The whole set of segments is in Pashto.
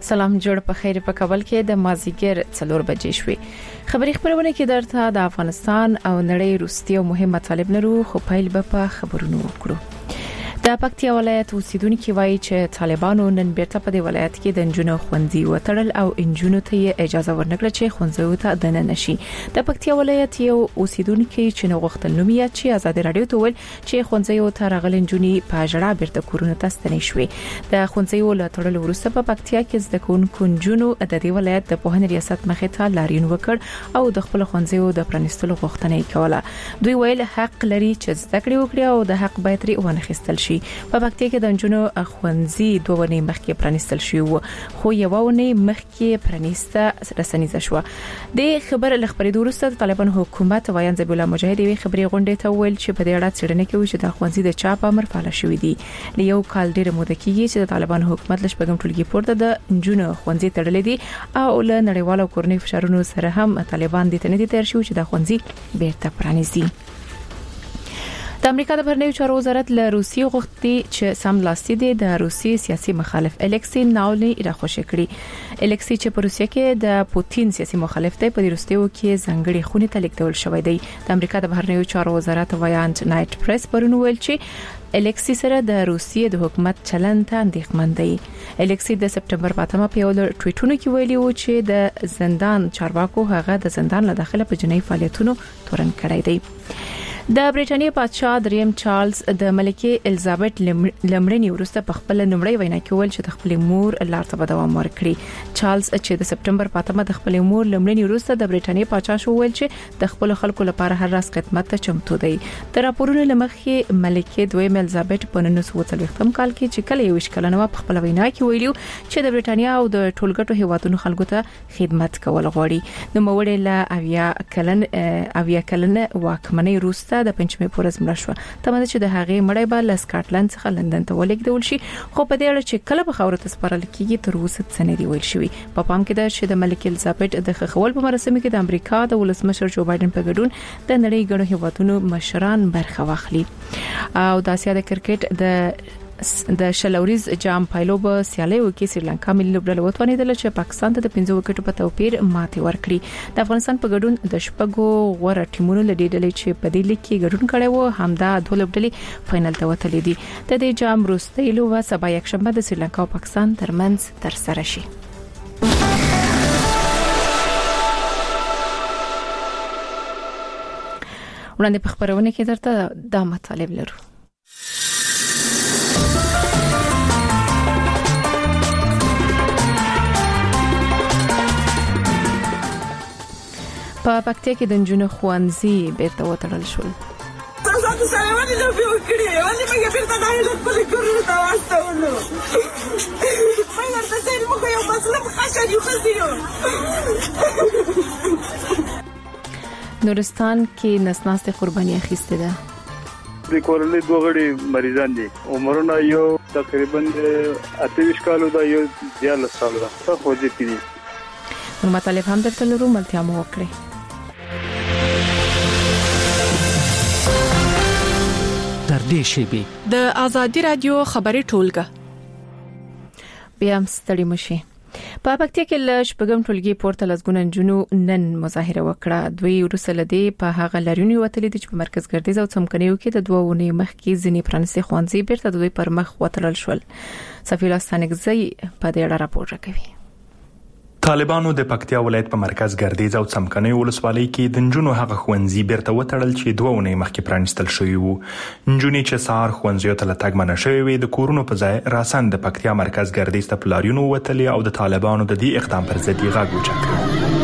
سلام جوړ په خیر په کابل کې د مازیګر 4 بجې شوې خبري خبرونه کې درته د افغانستان او نړۍ وروستي او مهم مطالب لرو خو پیل به په خبرونو وکړو د پکتیا ولایت اوسیدونکو وایي چې طالبانو نن بیرته په دې ولایت کې د انجونو خوندي وتړل او انجونو ته اجازه ورنکړه چې خوندزو ته دننه نشي د پکتیا ولایت یو اوسیدونکو چې نو غوښتل نومي چې آزاد رادیو ته ول چې خوندزو ته راغل انجونی په جړه بیرته کورونه ته ستنې شوې د خوندزو له تړل وروسته په پکتیا کې زده کوونکو انجونو د دې ولایت د پوهنې ریاست مخې ته لاریون وکړ او د خپل خوندزو د پرانستلو غوښتنه یې کوله دوی ویل حق لري چې زده کړې وکړي او د حق باید لري ونخستل شي په پکتیا کې د انجونو خوندزي دوه نه مخکې پرانستل شو خو یو نه مخکې پرانسته رسنیزه شو د خبر لخبري وروسته طالبان حکومت وایي زبیح الله مجاهد وی خبري غونډه ته ویل چې په دې اړه څېړنه کوي چې د خوندزي د چا په امر فعال شوې دي لیو کال ډیر موده کېږي چې د طالبان حکومت لشبګم ټولګي پورته د انجونو خوندزي تړلې دي او له نړیوالو کورنۍ فشارونو سره هم طالبان د تنې تیر شو چې د خوندزي بیرته پرانیزي د امریکا د بهرنیو چارو وزارت له روسیې غوښتي چې سم لاستی د روسي سیاسي مخالف الکسی ناولني راخوشي کړي الکسی چې په روسیه کې د پوتین سیاسي مخالف دی په روسیو کې ځنګړي خونې ته لیکل شوی دی د امریکا د بهرنیو چارو وزارت وایانت نایټ پریس پرون ویل چې الکسی سره د روسیې د حکومت چلند ته اندېښمن دی الکسی د سپټمبر 8 په یو ټویټونو کې ویلي و چې د زندان چارواکو هغه د زندان له داخله په جنایي فعالیتونو تورن کړی دی د برېټانیا بادشاه دریم چارلز د ملکه الیزابت لمړنی وروسته په خپل نمړی وینا کې ویل چې د خپل مور لار ته دوام ورکړي چارلز چې د سپټمبر 8 د خپل مور لمړنی وروسته د برېټانیا بادشاه شو ویل چې د خپل خلکو لپاره هر راز خدمت ته چمتو دی تر راپورونو لمخې ملکه دویم الیزابت په 1940 کال کې چې کله یو شکلنه په خپل وینا کې ویلو چې د برېټانیا او د ټولګټو هیوادونو خلکو ته خدمت کول غواړي نو موړې لا اویا کلن واکمنۍ وروسته د پنځمې پورز مړ شو تمه چې د هغې مړی به له سکاټلند څخه لندن ته ولېږدول شي خو په دې اړه چې کله به خاورې ته سپارل کیږي تر اوسه څه نه دی ویل شوی په پام کې ده چې د ملکه الیزابت د خخول په مراسمو کې د امریکا د ولسمشر جو بایدن په ګډون د نړۍ ګڼو هیوادونو مشران برخه واخلي او د اسیا د کرکټ د شلوریز جام پایلوب سیالیو کې سریلانکا ملي لوبډله وتوانیدل چې پاکستان ته د 15 وکټو په توپیر ماتې ورکړي د افغانستان په ګډون د شپږو غوړه ټیمونو لدې ډلې چې په دې لیګ کې ګډون کړي وو همدا دوه لوبډلې فائنل ته وتلې دي د دې جام وروستۍ لوبه سبا یکشنبه د سریلانکا او پاکستان ترمنځ ترسره شي وړاندې په خبرونه کې درته دا مطالب لرو په پکتیا کې د انجونو خوندزي بیرته وتړل شول تاسو سره ولې نه وکړي ولې موږ بیرته نه خپل کورونه ته واستولو موږ ته څنګه موږ یو مسله خاصه یو خزیو نورستان کې نسناست قرباني اخیسته ده د کورلې دوه غړي مریضان دي عمرونه یو تقریبا 28 کالو دا یو 14 سال ده خو دې کړي نو مطالب هم درته لرو ملتیا مو وکړي تر دې شی د ازادي رادیو خبري ټولګه بیا هم ستړي مشي په پکتیا کې لږ پګم ټولګي پورته لزګون جنو نن مظاهره وکړه دوی ورسله دي په هغه لاريونی وتلې چې په مرکز ګردیز او څمکنیو کې د دوه ونې مخ کې ځنی پرانسي خوانزي بیرته دوی پر مخ وترل شول سفیلا ستانګزي په دې اړه راپور راکوي طالبانو د پکتیا ولایت په مرکز ګردیز او څمکنیو ولسوالۍ کې د نجونو هغه خوندزي بیرته وتړل چې دوه ونې مخکې پرانستل شوی وو نجونې چې سار خوندزیو ته لټګ منه شوی وي د کورونو په ځای راسن د پکتیا مرکز ګردیز ته پلاریونو وتلې او د طالبانو د دې اقدام پر ضد یې غږ اوچت کړ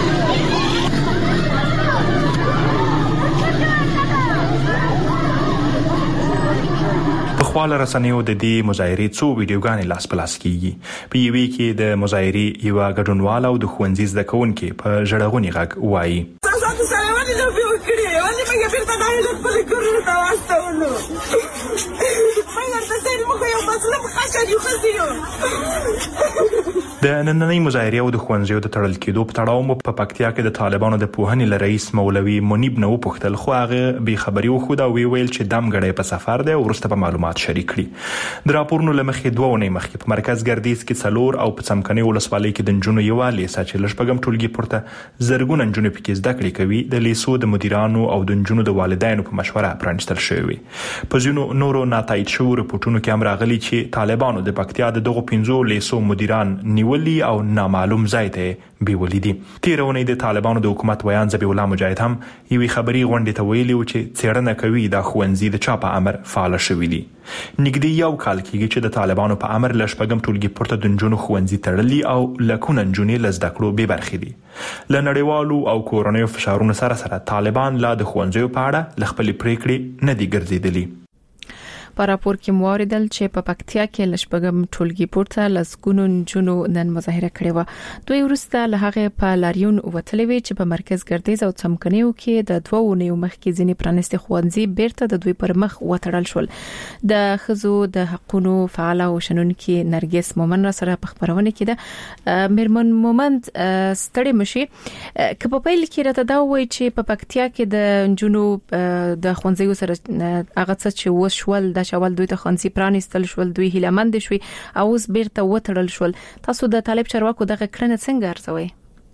خپل رسنیو د دې مظاهرې څو ویډیوګانې لاس پلاس کیږي په یوې کې د مظاهرې یو ګډونوال او د خوندزي زده کوونکو په ژړغونی غږ وایي تاسو سره ولې نه وکړي ولې موږ بیرته نه خپل کورونه ته واستولو موږ ته څنګه موږ یو مسله خاصه یو خزیو د نننۍ مظاهرې او د ښوونځیو د تړل کېدو په تړاو مو په پکتیا کې د طالبانو د پوهنې له رئیس مولوي منیب نه وپوښتل، خو هغه بې خبري وښوده او ویل چې دمګړی په سفر دی او وروسته به معلومات شریک کړي. د راپورونو له مخې 2 اونۍ مخکې په مرکز ګردیز کې 4 او په څمکنیو ولسوالۍ کې د نجونو یوه لیسه چې له شپږم ټولګي پورته زرګونه نجونې پکې زده کړې کوي د لیسو د مدیرانو او د نجونو د والدینو په مشوره پرانیستل شوې. په ځینو نورو ناتایید شوو رپورټونو کې هم راغلي چې طالبانو د پکتیا د دغو 15 لیسو مدیران نیولي او معلوم ځای ته بیولې دي. تیر اونۍ د طالبانو د حکومت ویان ذبیح الله مجاهد هم یوې خبري غونډې ته ویلي و چې څېړنه کوي د ښوونځي د چا په امر فعال شوي دي. نږدې 1 کال کېږي چې د طالبانو په امر له شپږم ټولګي پورته د نجونو ښوونځي تړلي او لکونه نجونې له زده کړو بې برخې دي. له نړیوالو او کورنیو فشارونو سره طالبان لا د ښوونځیو په اړه له خپلې پریکړې نه دي ګرځېدلي. په راپور کې موریدل چې په پکتیا کې لشپګم ټولګي پورته لسګونو نجونو نن مظاهره کړې و. دوی ورسته له هغه په لاریون وتلې وی چې په مرکز ګردیز او څمکنیو کې د 2 اونیو مخکې ځینې پرانستي ښوونځي بیرته د دوی پر مخ وتړل شول. د خزو د حقونو فعال او شنونکي نرګس مومن را سره په خبرونه کې ده. میرمن مومند ستړي مشي که په پیل کې راته دا وایي چې په پکتیا کې د نجونو د ښوونځیو سره هغه څه چې وشول د شوال دوی ته خانسي پرانستل شول، دوی هیلمند شوي او اوس بیرته وتړل شول. تاسو د طالب چارواکو دغه کړنه څنګه ارزوئ؟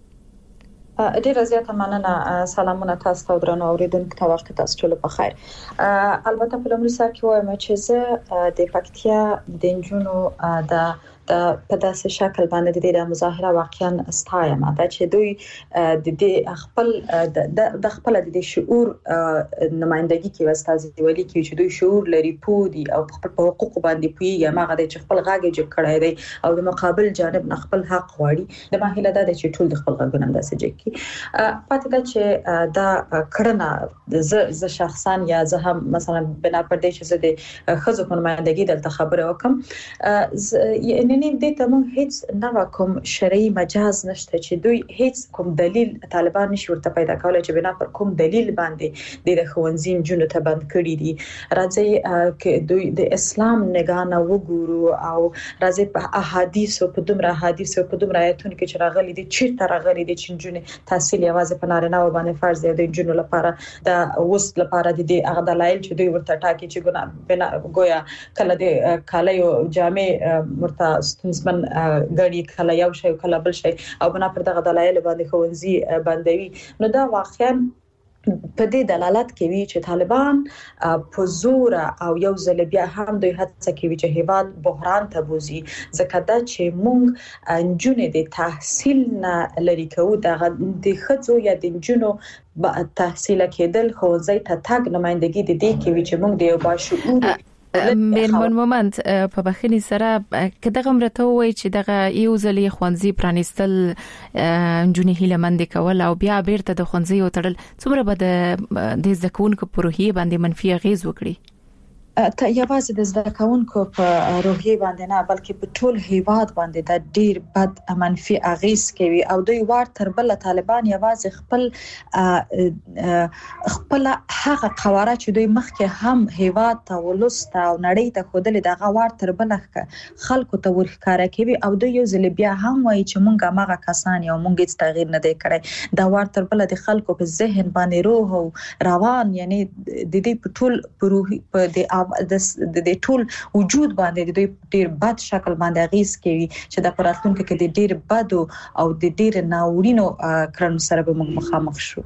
ډیره زیاته مننه. سلامونه تاسو ته درنو اوریدونکو ته، وخت تاسو ټول په خیر. البته په لومړي سر کې وایم چې زه د پکتیا د نجونو د په داسې شکل باندې د مظاهره واقعا ستایم دا چې دوی د خپل د خپل د شعور نمائندګي کې واستازولي کې چې دوی شعور لري پودي او خپل حقوق باندې پویږي ماغه د خپل غاګه جوړ کړای دی او د مقابل جانب نه خپل حق غواړي. د ماهله دا چې ټول د خپل غاګونه انداسه جکي پاتې دا چې دا کړنه ز شخصا یا زه هم مثلا بنا پر دې چې زه د خزو په نمائندګي دلته خبره وکم نن دې ته مونږ هیڅ نه کوم شرعي مجاز نشته چې دوی هیڅ کوم دلیل طالبان نشي ورته پیدا کولای چې بنا پر کوم دلیل باندې د ښوونځي نجونو ته بند کړی دي. راځي چې دوی د اسلام نگاه وګورو او راځي په احادیث او په دومره آیتونو کې چې راغلي دي چې راغلي دي چې نجونې تحصیل یوازې په نارینه و باندې فرض دی د نجونو لپاره د وست لپاره د هغه دلایل چې دوی ورته ټاکي چې بنا گویا کله د کالیو جامع مرته ستونزمن غړي کله یو شی کله بل شی او بنا پر دغه دلایل باندې ښوونځي بندوي. نو دا واقعا په دې دلالت کوي چې طالبان په زور او یو ځل بیا هم دوی هڅه کوي چې هیواد بحران ته بوزي. ځکه دا چې مونږ نجونې د تحصیل نه لري کوو د خځو یا د نجونو تحصیل کېدل ښوونځي ته تګ نمائندګي د دې کوي چې مونږ د یو باشعور میرمن مومند په بخښنې سره که دغه مرته وای چې دغه یو ځلې ښوونځي پرانستل نجونې هیلمند کول او بیا بیرته د ښوونځي وتړل څومره به د زده کوونکو په روحیه باندې منفي اغیز وکړي؟ ته یوازې د زده کوونکو په روحیه باندې نه بلکې په ټول هیواد باندې د ډیر بد منفي اغیز کوي او دوی وار تر بل طالبان یوازې خپل هغه قواره چې دوی مخکې هم هیواد ته ولسته او نړۍ ته خودل دغه وار تر بل خلکو ته ورخاره کوي او دوی یو ځل بیا هم وایي چې مونږه ماغه کسان یو مونږ هیڅ تغییر نه دی کړی. دا وار تر بل د خلکو په ذهن باندې روح او روان یعنی د دې په ټول په روحي په د ټول وجود باندې د ډیر بد شکل باندې اغیز کوي چې د پراتونکو کې د ډیر بد او د ډیر ناورینو کړنو سره به مخامخ شو.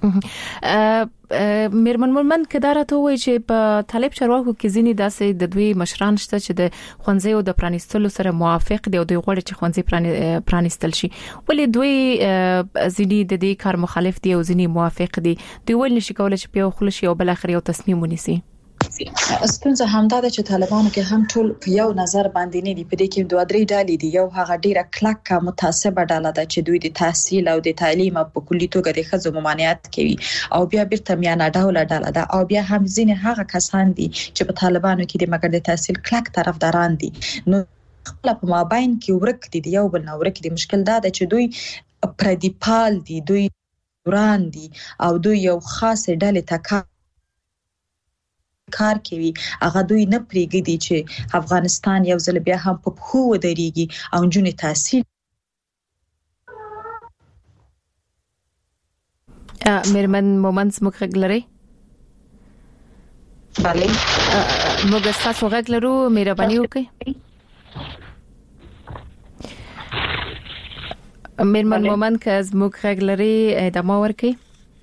میرمن مومند کدارته وایي چې په طالب چارواکو کې ځینې داسې د دوی مشران شته چې د ښوونځیو د پرانستلو سره موافق دي او دوی غواړي چې ښوونځي پرانستل شي، ولې دوی ځینې د دې کار مخالف دي او ځینې موافق دي؟ دوی ولې نشي کولای چې په خپل شي او بل اخر یو تصمیم ونیسي؟ ستونزه همدا ده چې طالبانو کې هم ټول په یو نظر باندې نه دي. په دې کې 2-3 ډلې دي. یو هغه ډیره کلکه متعصبه ډله ده چې دوی د تحصیل او د تعلیم په کلي توګه د خځو ممانعت کوي او بیا بیرته میانه ډوله ډله ده او بیا هم ځینې هغه کسان دي چې په طالبانو کې د مګر د تحصیل کلک طرفداران دي. نو خپل په مابین کې ورک دي یو بل نه ورک دي. مشکل دا ده چې دوی پردیپال دي، دوی وران دي او دوی یو خاص ډلې ته کار کوي. هغه دوی نه پریږدي چې افغانستان یو ځل بیا هم په خو ودرېږي او جنې تحصیل میرمن مومند زموږ غږ لري؟ بله موږ تاسو غږ لرو، مهرباني وکړئ. میرمن مومند که زموږ غږ لري ادامه ورکړئ.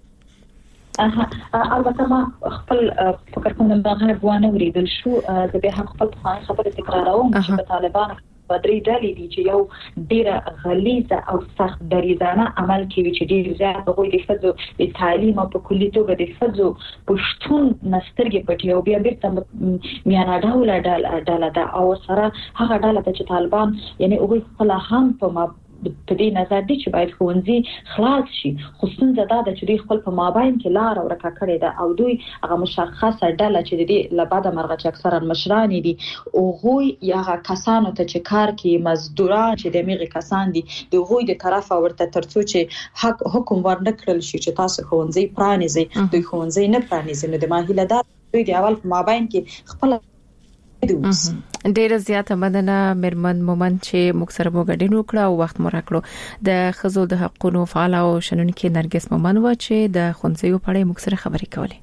البته ما خپل فکر کوم دا غږ وانه وریدل شو. زه به هم خپل خبره تکراروم چې طالبان بدري ډلې دي چې یو ډیره غلیظه او سخت دریزانه عمل کوي چې ډیر زیات هغوی د ښځو د تعلیم او په کلي توګه د ښځو پښتون نسترګې پټي او بیا بیرته میانه ډله ده او سره هغه ډله چې طالبان یعنی هغوی خپل هم په دې نظر دي چې باید ښوونځي خلاص شي، خصوصا دا چې دوی خپل په مابین کې لار ورکه کړې ده او دوی هغه مشخصه ډله چې د دې لباده مرغه چې اکثرا مشران دي هغوی یا کسانو ته چې کار کوي مزدوران چې د میغه کسان دي د هغوی د طرفه ورته ترڅو چې حکم ورنکړل شي چې تاسو ښوونځي پرانیزئ، دوی ښوونځي نه پرانیزي. نو د ماهیله دا دوی د اول په مابین کې خپل ډیر زیاته مننه میرمن مومند چې موږ سره وګډین وکړه او وخت مو راکړو. د ښځو د حقوقو فعال او شنونکې نرګس مومند و چې د ښوونځیو په اړه موږ سره خبرې کولې.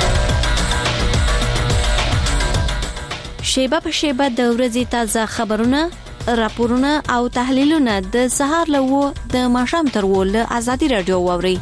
شیبه په شیبه د ورځې تازه خبرونه، راپورونه او تحلیلونه د سهار له و د ماښام تر و له ازادي رادیو واوري.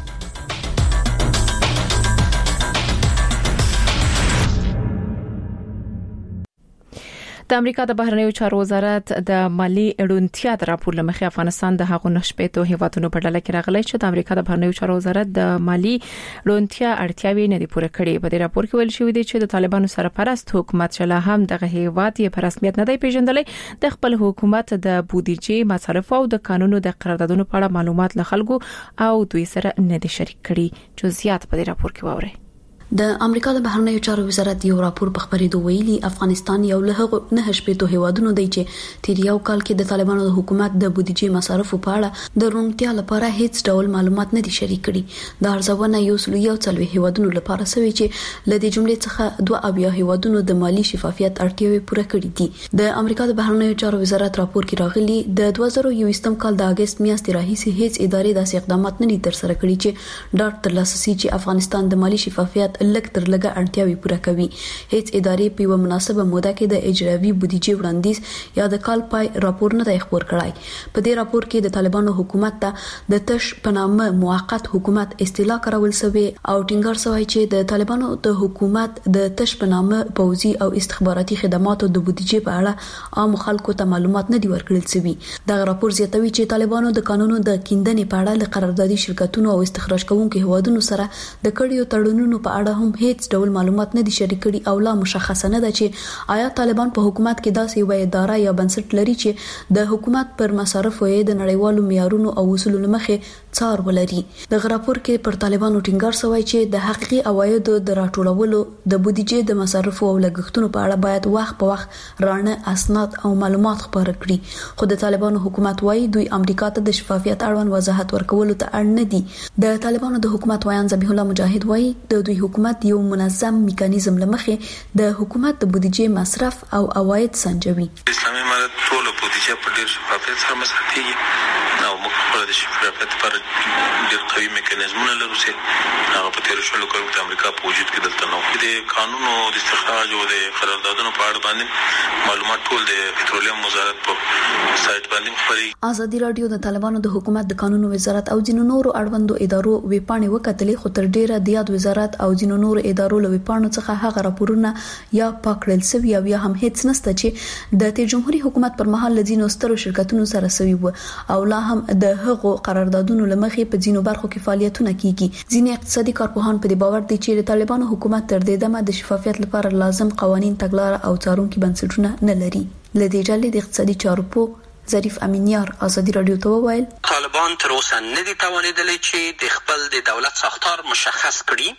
د امریکا د بهرنیو چارو وزارت د مالی اړونتیا د راپور لمخې افغانستان د هغو نشپېتو هیوادونو په ډله کې راغلی چې د امریکا د بهرنیو چارو وزارت د مالی اړونتیا اړتیاوې نه دي پوره کړې. په دې راپور کې ویل شوی دی چې د طالبانو سرپرست حکومت شلا هم دغه هیواد یې په رسمیت نه دی پیژندلی، د خپل حکومت د بودیجې مصارف او د قانونو د قراردادونو په اړه معلومات له خلکو او دوی سره نه دي شریک کړي. جزئیات په دې راپور کې واورئ. د امریکا د بهرنیو چارو وزارت یو راپور په خبرېدو ویلي افغانستان یو له هغو نه شپېتو هیوادونو دی چې تیر یو کال کې د طالبانو د حکومت د بودیجې مصارفو په اړه د روڼتیا لپاره هیڅ ډول معلومات نه دي شریک کړي. د ارزونه یو څلوي هیوادونو لپاره سوي چې لدې جملې څخه 2 هیوادونو د مالی شفافیت اړتیاوې پوره کړې دي. د امریکا د بهرنیو چارو وزارت راپور کې راغلي د 2021م کال د اگست میاشتې راهیسې هیڅ ادارې داسې اقدامات نه دي تر سره کړي چې ډاټ ترلاسه شي چې افغانستان د مالی شفافیت لږ تر لږه اړتیاوې پوره کوي. هیڅ ادارې په یو مناسبه موده کې د اجرایي بودیجې وړاندیز یا د کال پای راپور نه دی خبر کړای. په دې راپور کې د طالبانو حکومت ته د تش په نامه موقت حکومت اصطلاح کارول شوی او ټینګار شوی چې د طالبانو د حکومت د تش په نامه پوځي او استخباراتي خدماتو د بودیجې په اړه عام خلکو ته معلومات نه دی ورکړل شوی. دا راپور زیاتوي چې طالبانو د قانونو د کیندنې په اړه له قراردادي شرکتونو او استخراج کوونکو هیوادونو سره د کړیو تړونونو په اړه هم هیڅ ډول معلومات نه دي شریک کړي او لا مشخصه نه ده چې آیا طالبان په حکومت کې داسې یو اداره یا بنسټ لري چې د حکومت پر مصارفو یې د نړیوالو معیارونو او اصولو مخې څار ولري. د راپور کې پر طالبانو ټینګار شوی چې د حقيقي عوایدو د راټولولو د بودیجې د مصارفو او لګښتونو په اړه باید وخت په وخت رانه اسناد او معلومات خبر کړي. خو د طالبانو حکومت وايي دوی امریکا ته د شفافیت اړوند وضاحت ورکولو ته اړ نه دي. د طالبانو د حکومت وایي ذبیح الله مجاهد وايي د دوی حکومت یو منظم میکانیزم لمخې د حکومت د بودیجې مصرف او عواید سنجوي. اسلامي امارت ټول بودیجه په ډیر شفافیت سره مصرفيږي او موږ د شفافیت لپاره ډیر قوي میکانیزمونه لرو چې هغه په تیر شلو کلونو کې امریکا په وجود کې دلته نو د قانونو د استخراج او د قراردادونو په اړه باندې معلومات ټول د پټرولیم وزارت په سایت باندې خبري. ازادي رادیو د طالبانو د حکومت د قانونو وزارت او ځینو نورو اړوندو ادارو ویپاڼې وکټلې، خو تر ډیره د یاد وزارت او ځینو نورو ادارو له ویپاڼو څخه هغه راپورونه یا پاکړل سوي او یا هم هیڅ نسته چې د تیر جمهوریت حکومت پر مهال لذینو سترو شرکتونو سره سوي وو او لا هم د هغو قراردادونو لمخې په ځینو برخو کې فعالیتونه کیږي. ځینې اقتصادي کارپوهان په دې باور دي چې د طالبانو حکومت تر دې دمه د شفافیت لپاره لازم قوانين تګلارې او څارونکي بنسټونه نه لري. لدې ډلې د اقتصادي چارو په ظریف امینیار ازادي رادیو ته وویل طالبان تر اوسه نه دي توانیدلی چې د خپل د دولت ساختار مشخص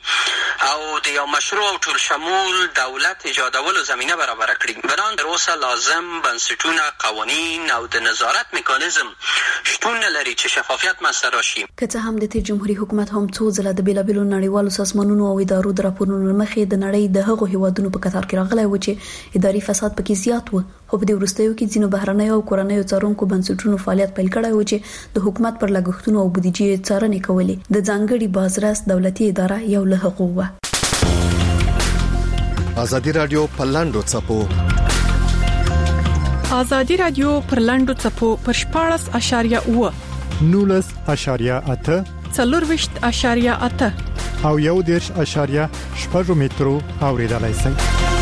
کړي او د یو مشروع او ټول شمول دولت ایجادولو زمینه برابر کړي. بنان تر اوسه لازم بنسټونه، قوانین او د نظارت میکانیزم شتون نه لري چې شفافیت منځته راشي. که څه هم د تیر جمهوریت حکومت هم څو ځله د بیلابیلو نړیوالو سازمانونو او ادارو د راپورونو مخې د نړۍ د هغو هیوادونو په کتار کې راغلی و چې اداري فساد پکې زیات و خو په دې وروستیو کې ځینو بهرنیو او کورنیو څارونکو بنسټونو فعالیت پیل کړی و چې د حکومت پر لګښتونو او بودیجې څارنې کولې. د ځانګړي بازرس دولتي اداره یو له هغو و. ازادي رادیو په لاندو چپو ازادي رادیو پر لاندو چپو پر 14.8 19.8 4.8 او 1.8 مترو اوریدلای شئ.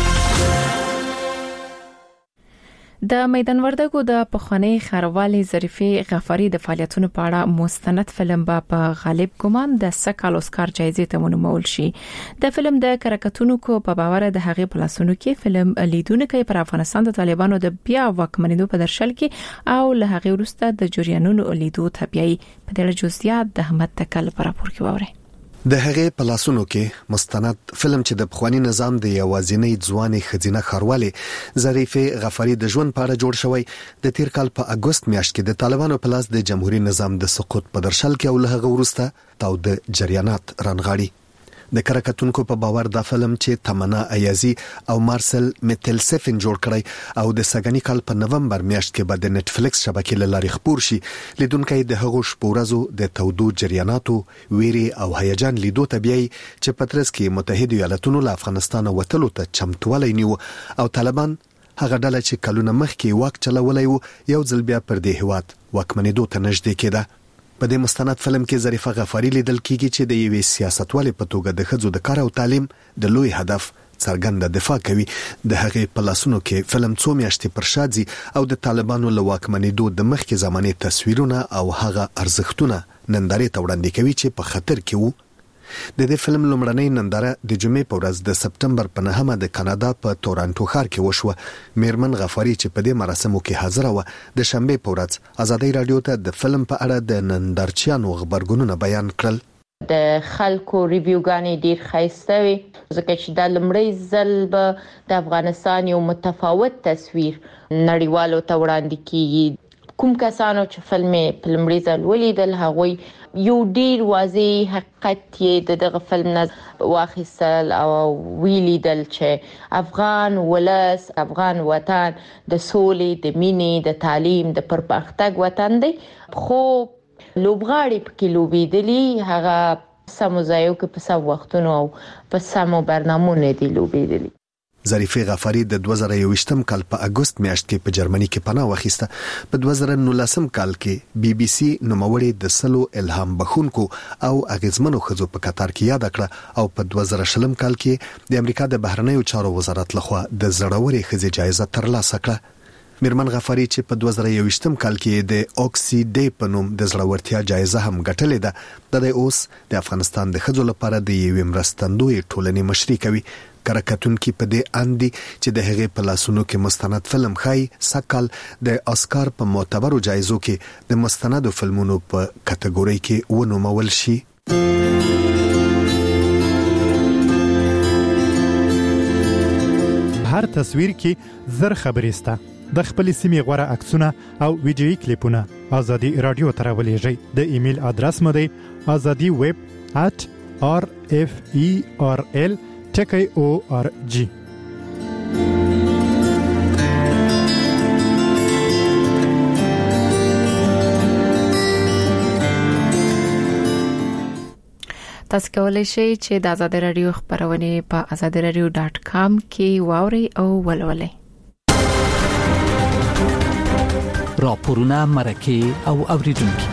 د میدان وردګو د پخوانی خاروالي ظریفه غفاری د فعالیتونو په اړه مستند فلم په غالب ګمان د سکال اسکار جایزې ته منومول شي. د فلم د کرکټونو کو په باور د هغې پلاسونو کې فلم لیدونکو پر افغانستان د طالبانو د بیا واکمنېدو په درشل کې او له هغې وروسته د جریانونو لیدو تبعي په ډېر جزئیات د احمد تکل پر راپور کې وره. د هغې پلاسونو کې مستند فلم چې د پخوانی نظام د یوازینۍ ځواني خزینه خاروالي ظریفه غفاری د ژوند په اړه جوړ شوی د تیر کال په اگست میاشت کې د طالبانو په لاس د جمهوریت نظام د سقوط په درشل کې او له هغه وروسته تاو د جریانات رانغاړي. د کرکټونکو په باور دا فلم چې تمنا ایازي او مارسل میتلسفن جوړ کړی او د سګنی کال په نومبر میاشت کې به د نتفلیکس شبکې لاري خپور شي، لیدونکو د هغو شپورزو د تودو جریاناتو ویري او هیجان لیدو طبيعي چې پترس کې متحده ایالاتونو له افغانستان وتلو ته چمتووالی نیو او طالبان هغه ډله چې کلونه مخکې واک چلولای وو یو ځل بیا پر دې هواد واکمنېدو ته نږدې کېده. په دې مستند فلم کې ظریفه غفاری لیدل کیږي چې د یوې سیاستوالې په توګه د ښځو د کار او تعلیم د لوی هدف څرګنده دفاع کوي. د هغې په لاسونو کې فلم څو میاشتې پر شادي او د طالبانو له واکمنېدو د مخکې زمانې تصویرونه او هغه ارزښتونه نندارې ته وړاندې کوي چې په خطر کې وو. د دې فلم لومړنۍ ننداره د جمعې په ورځ د سپتمبر په 9 د کاناډا په تورانټو ښار کې وشوه. میرمن غفاری چې په دې مراسمو کې حاضر و د شنبه په ورځ ازادي رادیو ته د فلم په اړه د نندارچیانو خبرګونونه بیان کړل. د خلکو ریویوګانې ډیر ښایسته وي ځکه چې دا لومړی ځل به د افغانستان یو متفاوت تصویر نړیوالو ته وړاندې کیږي. کوم کسانو چې فلم په لومړي ځل ولیدل هغوی یو ډیر واضح حقیقت یې دغه فلم نه واخیستل او ویلیدل چې افغان ولس، افغان وطن د سولې، د مینې، د تعلیم، د پرمختګ وطن دی. خو لوبغاړي پکې لوبېدلي هغه سمو ځایو کې په سم وختونو او په سمو برنامه‌ونو دي لوبېدلي. ظریفه غفاری د 2021 کال په اگست میاشت کې په جرمني کې پناه واخیسته. په 2019 کال کې بي بي سي نوموړي د سلو الهام بخونکو او اغیزمنو خزو په قطار کې یاد کړه او په 2020 کال کې د امریکا د بهرنیو چارو وزارت لخوا د زړورې خزې جایزه ترلاسه کړه. میرمن غفاری چې په 2021 کال کې د اوکسي ډي په نوم د زړورتیا جایزه هم ګټلې ده، د اوس د افغانستان د خزو لپاره د یوې مرستندوی ټولنې مشري کوي. کرکټونکو په دې اندي چې د هغې په لاسونو کې مستند فلم خای سکال د اسکار په معتبرو جایزو کې د مستندو فلمونو په کټګوري کې ونومول شي. هر تصویر کې زر خبرېسته د خپل سیمې غوړه عکسونه او ویډیوي کلیپونه ازادي رادیو ته راولېږئ. د ایمیل ادرس مو دی azadi@rferl.org. تاسو کولی شئ چې د آزاد رادیو خبرونه په azadiradio.com کې واورئ او ولولئ. راپورونه، مرکه او اوریدونکو.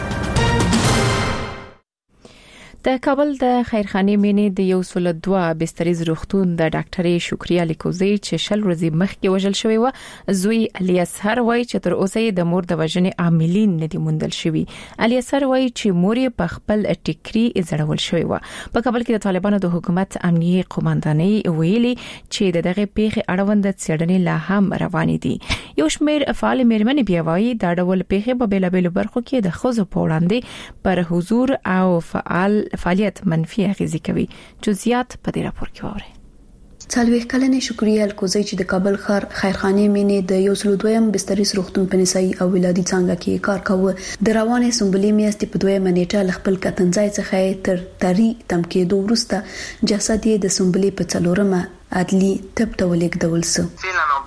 د کابل د خیرخانه مینې د 102 بستریز روغتون د ډاکټرې شکریا لیکوزی چې شل ورځې مخکې وژل شوی و، زوی علي اصهر وایي چې تر اوسه د مور د وژنې عاملین نه دي موندل شوی. علي اصهر وایي چې مور په خپل ټیکري زړول شوی و. په کابل کې د طالبانو د حکومت امنیه قوماندانۍ ویلي چې دغه پیښه اړوند څېړنې لا هم روانې دي. یو شمېر فعال میرمنې بیا وایي دا ډول پیښه په بیلابېلو برخو کې د ښځو په وړاندې پر حضور او فعالیت منفي اغیزه کوي. جزئیات په دې راپور کې وره. څلوېښت کلنې شکریا الکوزی چې د کابل ښار خیرخانه مینې د 102 بستریز روغتون په نسایي او ولادي څنګه کې کار کاوه، د روانې سنبلې میاشتې په 2 نیټه خپل کتنځای څخه تر تری تم کېدو وروسته جسد یې د سنبلې په 4مه عدلی تب ته ولېږدول شو. فعلا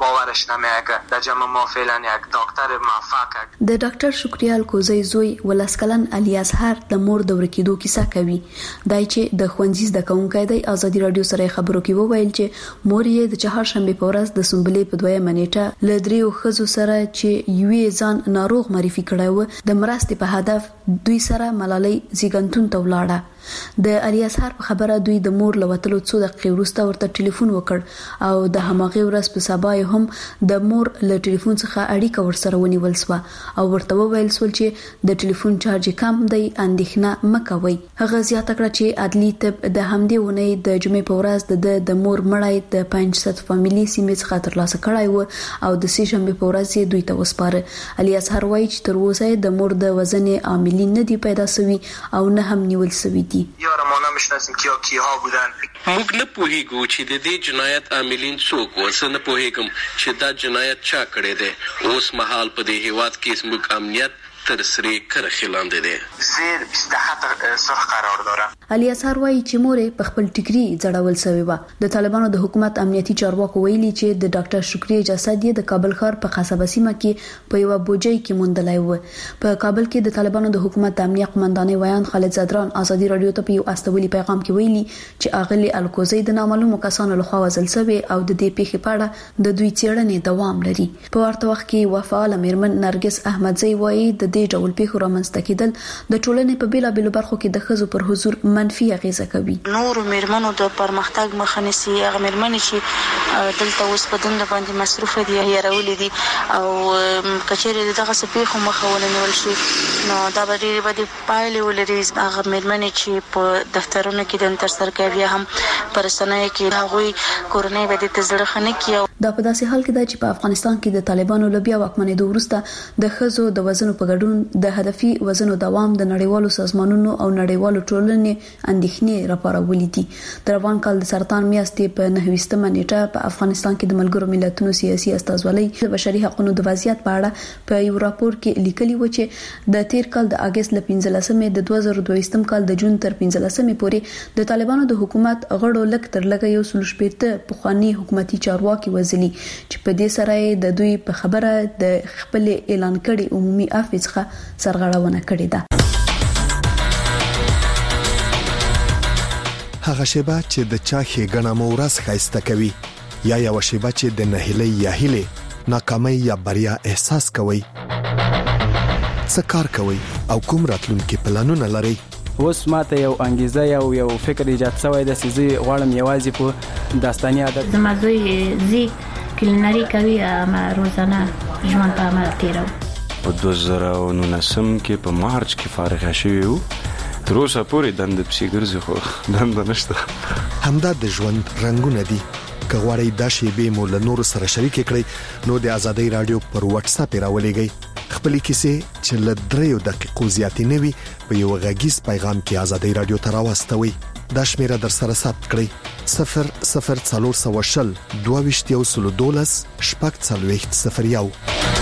باورش نمیاد در جمع ما فعلا یک دکتر موفق. د ډاکټر شکریال کوزی زوی ولسکلن علي اصهر د مور د ورکیدو کیسه کوي. دای چې د خوندزي د کونکای د ازادي رادیو سره خبرو کې وویل چې مور یې د چهارشنبه په ورځ د سنبلې په 2 نیټه له دریو خزو سره چې یوې ځان ناروغ معرفي کړی و د مرستې په هدف دوی سره ملالۍ زیګنتون ته ولاړه. د علي اصهر په خبره دوی د مور لوتلو څو دقیقې وروسته ورته ټلیفون وکړ او د هماغه ورځ په سبا هم د مور له ټلیفون څخه اړیکه ورسره ونیول شو او ورته وویل شول چې د ټلیفون چارج کم دی، اندېښنه مکوئ. هغه زیاته کړه چې عدلي طب د همدې ونې د جمعې په ورځ د مور مړی د 500 فامیلی سیمې څخه ترلاسه کړی و او د سهشنبه په ورځ یې دوی ته وسپاره. علي اصهر وایي چې تر اوسه د مور د وزن عاملین نه دی پیدا شوی او نه هم نیول شوی. یاره ما نمیشناسیم کیها بودن. موږ نه پوهیږو چې د دې جنایت عاملین څوک و. زه نه پوهیږم چې دا جنایت چا کړی دی. اوس مهال په دې هیواد کې زموږ امنیت تر سری کرخې لاندې دی. زیر 27 سرخ قرار داره. علي اصهر وایي چې مور په خپل ټیکري ځړول شوی و. د طالبانو د حکومت امنیتي چارواکو ویلي چې د ډاکټر شکری جسد یې د کابل ښار په قصبه سیمه کې په یو بوجۍ کې موندلای و. په کابل کې د طالبانو د حکومت امنیت قومندان ویان خالد زدران ازادي رادیو ته په یو استولي پیغام کې ویلي چې اغلی الکوزی د نامعلومو کسانو لخوا وژل شوی او د دې پیښې په اړه د دوی څېړنې دوام لري. په ورته وخت کې وفاء میرمن نرګس احمدزی وایي د دې ډول پیښو رامنځته کېدل د ټولنې په بیلابېلو برخو کې د ښځو پر حضور منفي اغیزه کوي. نور میرمنو د پرمختګ مخه نیسي. هغه میرمنې چې دلته اوس په دنده باندې مصروف دي یا راولي دي او کچېرې دغه سپېخو مخه ونیول شي نو دا به ډېرې بدې پایلې ولري. هغه میرمنې چې په دفترونو کې دنده ترسره کوي هم په رسنیو کې هغوی کورنۍ به دې ته زړه ښه نه کړي. دا په داسې حال کې ده چې په افغانستان کې د طالبانو له بیا واکمنېدو وروسته د ښځو د وزنو په ګډون د هدفي وزنو دوام د نړیوالو سازمانونو او نړیوالو ټولنې اندېښنې راپارولې دي. د روان کال د سرطان میاشتې په 29مه نیټه په افغانستان کې د ملګرو ملتونو سیاسي استازولۍ د بشري حقوقو د وضعیت په اړه په یو راپور کې لیکلي و چې د تیر کال د اگست ل 15مې د 2022م کال د جون تر 15مې پورې د طالبانو د حکومت غړو لک تر لګه یو سلوشپېته پخوانی حکومتي چارواکي وزلي چې په دې سره د دوی په خبره د خپل اعلان کړي عمومي عفو څخه سرغړونه کړې ده. هغه شیبه چې د چا ښېګڼه مو ورځ ښایسته کوي یا یو شیبه چې د نهیلۍ یا هیلې ناکامۍ یا بریا احساس کوي. څه کار کوي او کوم راتلونکي پلانونه لري؟ اوس ماته یو انګیزه یو فکر ایجاد شوی د سيزي غواړم یوازې په داستاني عادت زمازوی زی کلینری کوي ما روزانه ژوند په عمل تیرو. په 2019 کې په مارچ کې فارغ شوی وو. تر اوسه پورې دند پسې ګرځي خو دند نشته. همدا د ژوند رنگونه دي. که غواړئ دا شیبې مو له نور سره شریک کړئ نو د ازادي رادیو پر واتس اپ راولېږئ. خپل کیسې چې له 3 دقیقو زیاتې نه وي په یو غږیز پیغام کې ازادي رادیو ته راوستوي. دا شمیره در سره ثبت کړئ 00420 22 12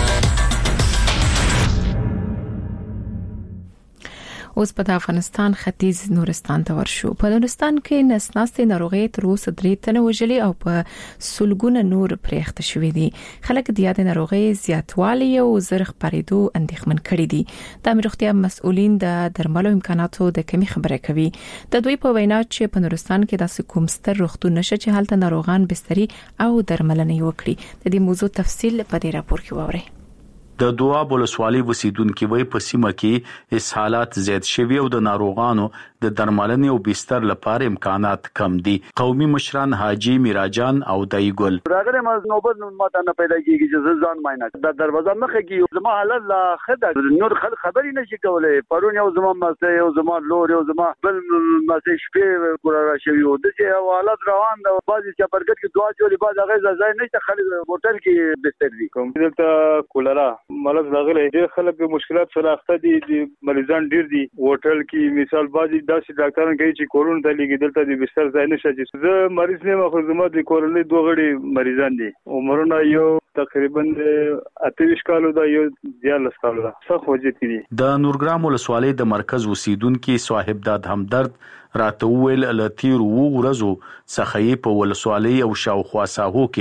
اوس په افغانستان ختیځ نورستان ته ورشو. په نورستان کې نسناستې ناروغي تر اوسه 3 تنه وژلي او په سلګونه نور پرېخته شوې دي. خلک د یاد ناروغي زیاتوالی او زر خبرېدو اندېښمن کړي دي. د امروختیا مسؤلین د درملو امکاناتو د کمی خبره کوي. د دوی په وینا چې په نورستان کې داسې کوم ستر روغتون نشته چې هلته ناروغان بستري او درملنه وکړي. د دې موضوع تفصیل په دې راپور کې واورئ. د دواب ولسوالۍ اوسیدونکو وایي په سیمه کې اسهالات زیات شوي او د ناروغانو د درملنې او بستر لپاره امکانات کم دي. قومي مشران حاجی میراجان او دایګل راغره ما نوبت ماته نه پیدا کیږي چې ځان ماینه د دروازه مخه کې زما حالت لا خدای نور خبرې نشي کولای. پرون یو زما مسته یو زما لور یو زما بل مسته شپې قرار شوی او د چې حالت روان د بازي چپرګټ کې دوا چولې بعد هغه ځای نشته خلک هوټل کې بستر دي. کوم دلته کولرا ملک راغله ډېر خلک مشکلات سره اخته دي مریضان ډېر دي. هوټل کې مثال بازي داسې ډاکټران کوي چې کورونا ته لګي دلته د بستر ځای نشته. چې زه مریض نه مخ زما د کورنۍ 2 غړي مریضان دي. عمرونه یو تقریبا 28 کالو دا یو 14 کالو دا څه خوځي دي. د نورګرام ولسوالۍ د مرکز اوسیدونکو صاحب داد همدرد راته ویل لتیر ورځو څخه په ولسوالۍ او شاوخوا ساحو کې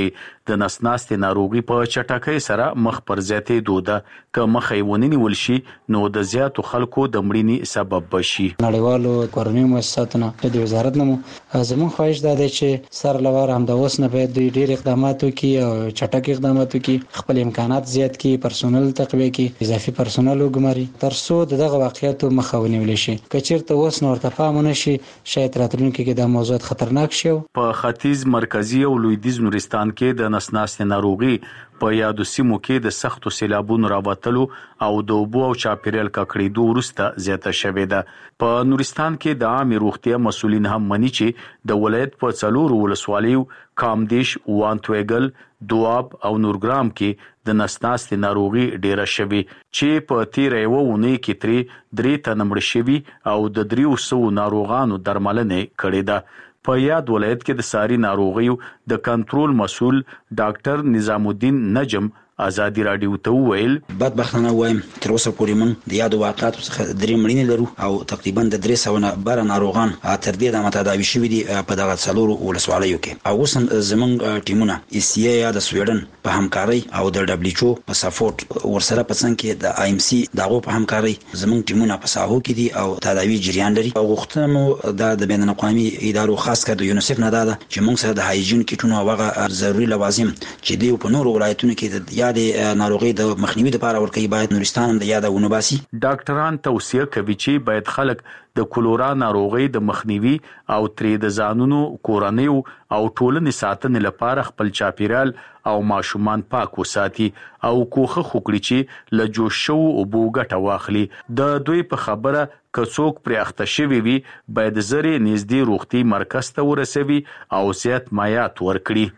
د نسناستې ناروغي په چټکۍ سره مخ پر زیاتې دوده که مخې ونی ول شي نو د زیاتو خلکو د مړینې سبب بشي. نړیوالو کورنۍ مؤسساتونو د وزارت نمو زموږ خواهش ده چې سر لوار هم د اوس نه باید دوی ډیر اقدامات وکړي او چټک اقدامات وکړي، خپل امکانات زیات کړي، پرسونل تقویه کړي، اضافي پرسونل وګماري تر څو دغه واقعیتو مخه ونیول شي. که چیرته اوس نور تفاهم نشي شاید راتلونکي کې د موضوعات خطرناک شي. په ختیځ مرکزی او لویدیځ نورستان کې د نسناستې ناروغي په یادو سیمو کې د سختو سیلابونو راوتلو او د اوبو او چاپیریال ککړېدو وروسته زیاته شوې ده. په نورستان کې د عامه روغتیا مسؤلین هم مني چې د ولایت په 4 ولسوالیو کامدیش، وانتویګل، دواب او نورګرام کې د نسناستې ناروغي ډیره شوې چې په تیر یو ونې کې ترې 3 تنه مړ شوي او د 300 ناروغانو درملنه کړې ده. په یاد ولایت کې د ساري ناروغیو د کنټرول مسؤل ډاکټر نظام الدین نجم ازادي رادیو ته وویل بدبختانه وایم تر اوسه پورې موږ د یادو واقعاتو څخه 3 مړینې لرو او تقریبا د 300 نه بار ناروغان تر دې د متداوي شوي دي په دغه 4 ولسوالیو کې. او اوس زموږ ټیمونه ایسیا یا د سویډن په همکاري او د دبليو ایچ او په سپورټ ورسره په څنګ کې د آی ام سی دغه په همکاري زموږ ټیمونه په ساحو کې دي او تداوی جریان لري. او غوښتنه د بین الاقوامي ادارو خاص کر د یونیسف نه ده چې موږ سره د هایجین کیټونو هغه ضروري لوازم چې دی په نورو ولایتونو کې د د ناروغي د مخنیوي لپاره ورکوي باید نورستان د یادونه باسي. ډاکټران توصیه کوي چې باید خلک د کولورا ناروغي د مخنیوي او ترې د ځانونو کورنیو او ټولنې ساتنې لپاره خپل چاپیریال او ماشومان پاک وساتي او کوښښ وکړي چې له جوش شو او بو ګټه واخلي. د دوی په خبره کڅوک پر اخته شوی وي باید زری نږدې روغتي مرکز ته ورسوي او زیات مایات ورکړي.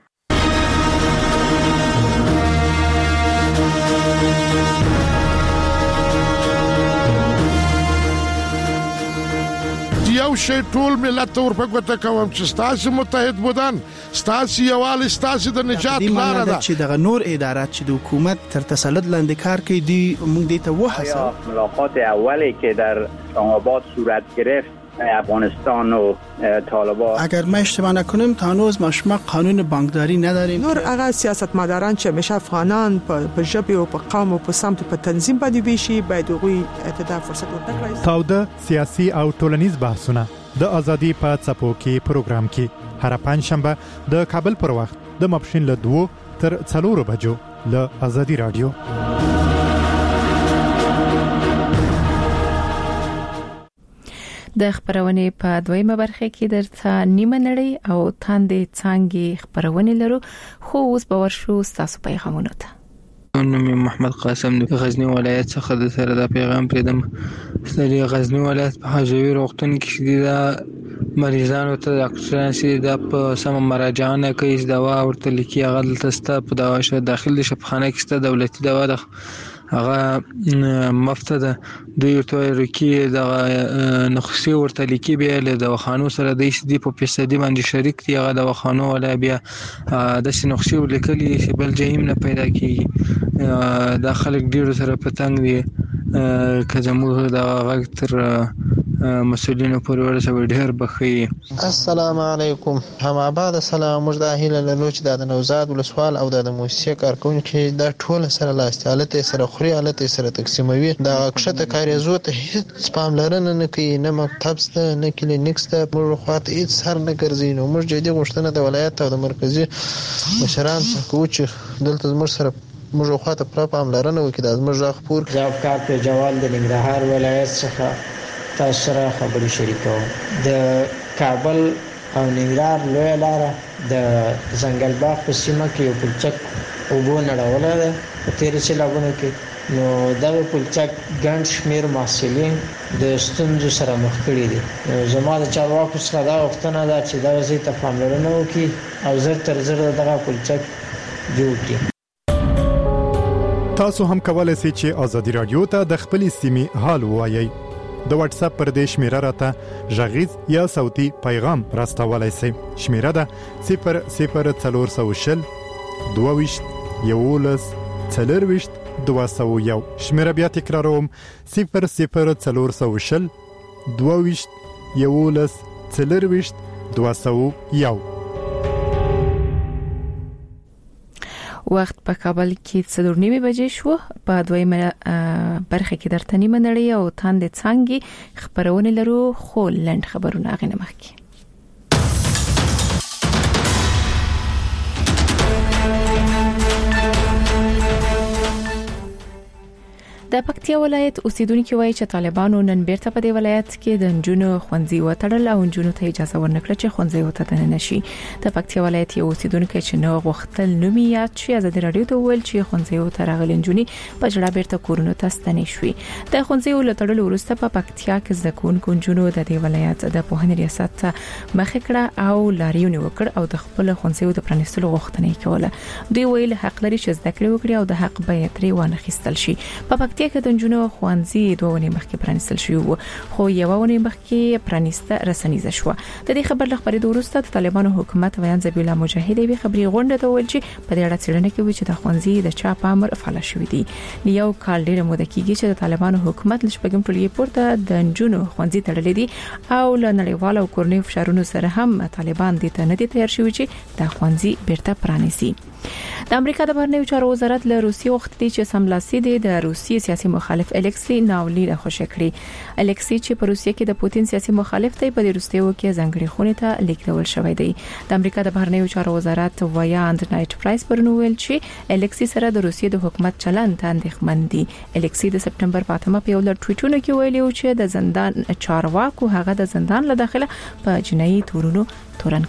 یو شی ټول ملت ورپګوته کوم چې ستاسو متحد بودن ستاسو یوال ستاسو د نجات لار ده چې دغه نور ادارات چې د حکومت تر تسلط لاندې کار کوي دی موږ دې ته وحسه. ملاقات اولی که در اسلام‌آباد صورت گرفت افغانستان و طالبان اگر ما اشتباه نکنیم تا هنوز ما شما قانون بانکداری نداریم. نور هغه سیاستمداران چې همیشه افغانان په ژبه او په قوم او په سمت په تنظیم باندې ویشي باید هغوی ته فرصت ورکړي. تاوده سیاسي او ټولنیز بحثونه د ازادي په څپو کې پروګرام کې هر پنځشنبه د کابل پر وخت د ماپښین له 2 تر 4 بجو له ازادي رادیو. د خبرونې په دویمه برخه کې درته نیمه نړۍ او تاندې څنګه خبرونه لرو خو اوس باور شو تاسو پیغامونه ته. نوم محمد قاسم د غزنی ولایت څخه د سره د پیغام پریدم. د غزنی ولایت په حاجوی روغتون کې د مریضانو ته ډاکټران سي د په سم مراجعه کوي دوا ورته لیکي هغه دلته ست په دوا شه داخلي شفخانه کې ست دولتي دوا ده هغه مفتده دوی ورته رکی د نخسي ورته لیکي بیا له دواخانو سره د دې په فیصدي باندې شریک دی هغه دواخانو ولا بیا د نخسي ورلیکلي چې بل جهیم نه پیدا کیږي. د خلک ډیر سره پتنګ دی کزمو د غږ تر مسؤلینو پورې ورسوي ډیر بخي. السلام علیکم هم آباد سلام مجداهله لوچ د نوزاد ولسوال او د موسیقي کارکونکو د ټول سره لاستاله سره خوري حالت سره تقسیموي د کښته کاریزو ته هیڅ پاملرنه نه کوي نه مکتب ست نه کلینیک ست موږ خواته هیڅ سر نه ګرځي نو موږ جدي غوښتنه د ولایت او د مرکزی مشران څخه چې دلته موږ سره موږ خواته پر پاملرنه وکړي د موږ خپور جواب کار په جوال د ننګرهار ولایت څخه تاسو سره خبري شریکو. د کابل او ننګرهار لوی لار د ځنګل باغ په سیمه کې یو پلچک وبو نړوله ده په تیر سیلابونو کې نو دا پلچک ګڼ شمیر محصلین د ستونزو سره مخ کړي دي. زما د چارواکو څخه دا غوښتنه ده چې دا وضعیت ته پاملرنه وکړي او زر تر زر دغه پلچک جوړ کړي. تاسو هم کولای شئ چې ازادي رادیو ته د خپل سیمې حال ووایي. د واتس اپ پر دې شمیره راته ژغیز یا صوتي پیغام راستولای شئ. شمیره ده 00400 22 11 40 201. شمیره بیا تکراروم 00400 22 11 40 201. وخت په کابل کې 3:30 بجې شو. په دویمه برخه کې درته نیمه نړۍ او تاند څنګه خبرونه لرو، خو لند خبرونه غنه مخکې. د پکتیا ولایت اوسیدونکو وایي چې طالبانو نن بیرته په دې ولایت کې د نجونو ښوونځي وتړل او نجونو ته اجازه ورنکړه چې ښوونځي وته نشي. د پکتیا ولایت یو اوسیدونکو چې نو غوښتل نومي یاد شي ازادي رادیو ته ویل چې ښوونځي وته راغلي نجونې په جړه بیرته کورونو ته ستنې شوې. د ښوونځي ولتړل وروسته په پکتیا کې زکونکو نجونو د دې ولایت د پوهنې ریاست مخ کړه او لاریون وکړ او د خپل ښوونځي د پرانیستلو غوښتنه کوله. دوی ویل حق لري چې زده کړې وکړي او د حق بیه ترې وانه خیستل شي. په پکتیا کې د نجونو ښوونځي 2 ونې مخکې پرانیستل شوی وو، خو یو ونې مخکې پرانیسته رسنیزه شو. د دې خبر له خبرې وروسته د طالبانو حکومت ویان ذبیح الله مجاهد به خبري غونډه ته ویل چې په دې اړه څېړنه کوي چې د ښوونځي د چا په امر فعال شوی دی. یو کال ډیره موده کېږي چې د طالبانو حکومت لشپګم ټولګي پورته د نجونو ښوونځي تړلې دي او له نړیوالو او کورنۍ فشارونو سره هم طالبان دې ته نه دي تیار شوي چې د ښوونځي بیرته پرانیسي. د امریکا د بهرنیو چارو وزارت له روسیې وغوښتي چې سملاسي د روسیې سیاسي مخالف الکسی ناولی خوشی کړي. الکسی چې په روسیې کې د پوتین سیاسي مخالف دی په روسیې کې ځانګړي خونې ته لیکل شوی دی. د امریکا د بهرنیو چارو وزارت ویاند نایټ پرایس پرنوول چې الکسی سره د روسیې د حکومت چلند ته اندېښمن دي. الکسی د سپټمبر په اتمه په یو ټویټونه کې ویلي چې د زندان چارواکو هغه د زندان له داخله په جنایي تورونو تورن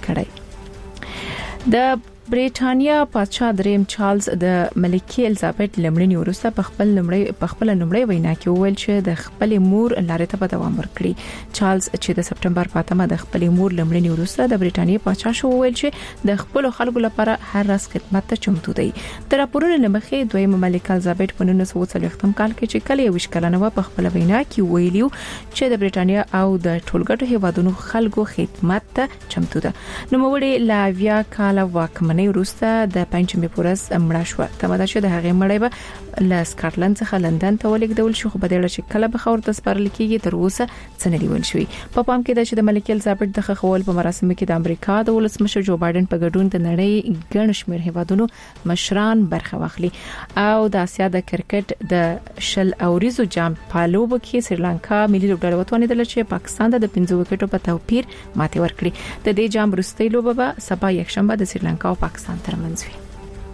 کړی. د بریټانیا پادشاه دریم چارلز د ملکه الیزابت لمړنی وروسته په خپل نومړی وینا کې وویل چې د خپل مور لارې ته به دوام ورکړي. چارلز چې د سپټمبر په اتمه د خپل مور لمړنی وروسته د بریټانیا پادشاه شو وویل چې د خپل خلکو لپاره هر راز خدمت ته چمتو دی. د راپورونو لمخې دویم ملکه الیزابت په 1940 کال کې چې کله 20 کلنه په خپل وینا کې ویلیو چې د بریټانیا او د ټولګټو هیوادونو خلکو خدمت ته چمتو ده. نو موږ لا بیا کال واکمنۍ وروسته د پنځمې پورز مړه شو. تماده چې د هغې مړی به له سکاټلند څخه لندن ته ولېږدول شو، خو په دې اړه چې کله به خبر تسپارل کیږي تر اوسه څه نه نیول شوی. په پام کې ده چې د ملکه الیزابت د خول په مراسمو کې د امریکا د ولسمشر جو بایدن په ګډون د نړۍ ګڼ شمېر هیوادونو مشران برخه واخلي او د اسیا د کرکټ د شل اوریزو جام په لوبو کې سریلانکا ملي لوبډله وتوانیدل چې پاکستان د 5 وکټو په توپیر ماتې ورکړي. د دې جام وروستۍ لوبه به سبا یکشنبه د سریلانکا او پاکستان ترمنځ وي.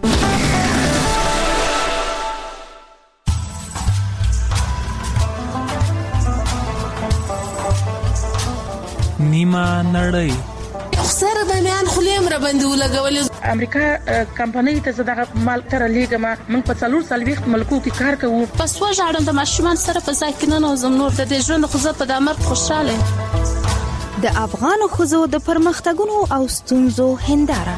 نیمه نړۍ سره د میان خلیم را باندې ولګول. امریکا کمپنۍ ته زړه مال تر لیګما من په 440 ملکو کې کار کوو. پس وژاړم د ماشومان سره په ځای کې نه نوزم نور د ژوند خو زه په دمر خوشاله. د افغان خوځو د پرمختګونو او ستونزو هنداره.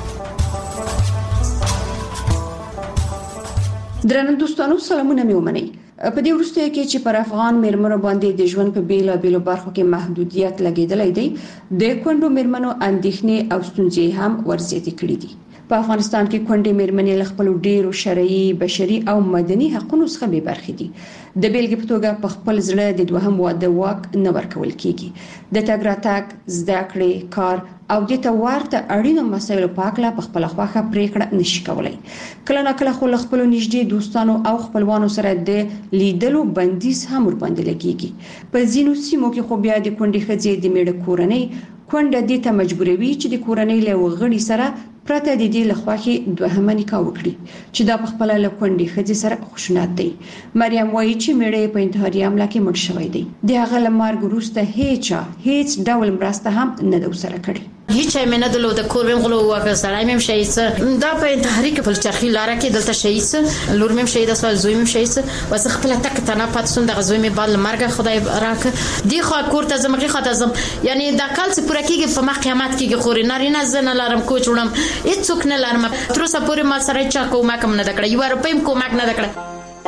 درنو دوستانو سلامونه مې ومنئ. په دې وروسته کې چې پر افغان میرمنو باندې د ژوند په بیلابیلو برخو کې محدودیت لګیدلې دی، د کونډو میرمنو اندېښنې او ستونزې هم ورزیاتې کړې دي. په افغانستان کې کونډې میرمنې له خپل ډیرو شرعي، بشري او مدني حقوقو څخه بې برخې دي. د بیلګې په توګه په خپل زړه د دوهم واده واک نه ورکول کیږي. د تګ راتګ، زده کړې، کار او د توارته اړینو مسایلو په اړه په خپل خواخه پریکړه نشي کولای. کله نه کله خو له خپل نږدې دوستانو او خپلوانو سره د لیدلو بندیز هم ور باندې لګیږي. په ځینو سیمو کې خو بیا د کونډې ښځې د میړه کورنۍ کونډه دې ته مجبوروي چې د کورنۍ له وغړي سره پرته د دې لخواخي دوهمه نکاح وکړي چې دا په خپل له کونډې ښځې سره خشونت دی. مریم وایي چې میړه په انتحاري حمله کې مړ شوی دی. د هغه لمر وروسته هیڅ ډول مرسته هم نه ده سره کړې. هیڅ مې نه دلو د کور مې غلو واکه سړی مې شهید دا په انتحاري کې په چرخي لاره کې دلته شهید لور مې شهید اسوال زوی مې شهید وس خپل تک تنه پاتسون د غزوی مې بل مرګ خدای راک دی خو کور ته زمغه خاطر زم یعنی دا کال څه پوره کېږي په مخ قیامت کې خوري نارینه زنه لارم کو چوړم هیڅوک نه لارم تر اوسه پورې ما سره چا کومک نه دکړه یو روپیم کومک نه دکړه.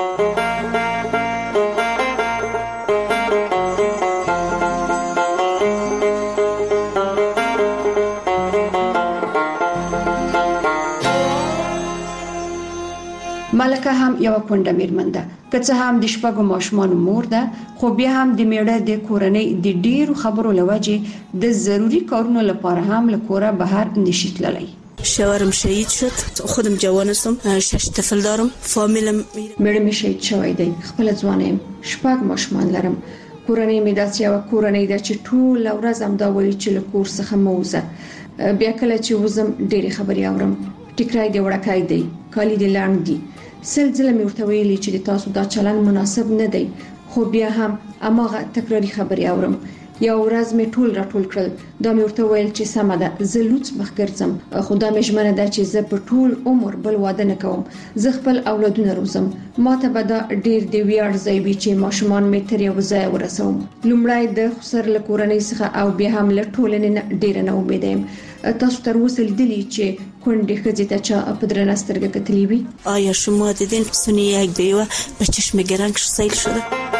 ملکه هم یو کونډه میرمن ده، که څه هم د شپږو ماشومانو مور ده، خو بیا هم د میړه د کورنۍ د ډیرو خبرو لوجه د ضروری کارونو لپاره هم له کوره بهر نشي تللی. شوهرم شهید شد، خودم جوان هستم، 6 طفل دارم، فامیلم مړ شهید شوی دی. خپل ځوانم 6 ماشومان لرم. کورنۍ مې داسې یو کورنۍ ده چې ټول ورځ هم دا وایي چې له کور څخه موزه. بیا کله چې وزم ډېری خبري اورم، ټیکرای دی وړکای دی، کالی دی لاند دی. سلسله مې ورته ویلي چې تاسو دا چلن مناسب نه دی، خو بیا هم اماغه تکراری خبري اورم. یو ورځ مې ټول راټول کړل، دا مې ورته ویل چې سمه ده، زه لوڅ مخ ګرځم، خو دا مې ژمنه ده چې زه په ټول عمر بل واده نه کوم. زه خپل اولادونه روزم، ماته به دا ډیر دی ویاړ ځای وي چې ماشومان مې تر یو ځای ورسوم. لومړی د خسر له کورنۍ څخه او بیا هم له ټولنې نه ډیر نه امید یم. تاسو تر اوسه لیدلی چې کونډې ښځې ته چا په درنه سترګه کتلې وي؟ آیا شما دیدین سنی یک بیوه به چشم گرنگ سیل شده؟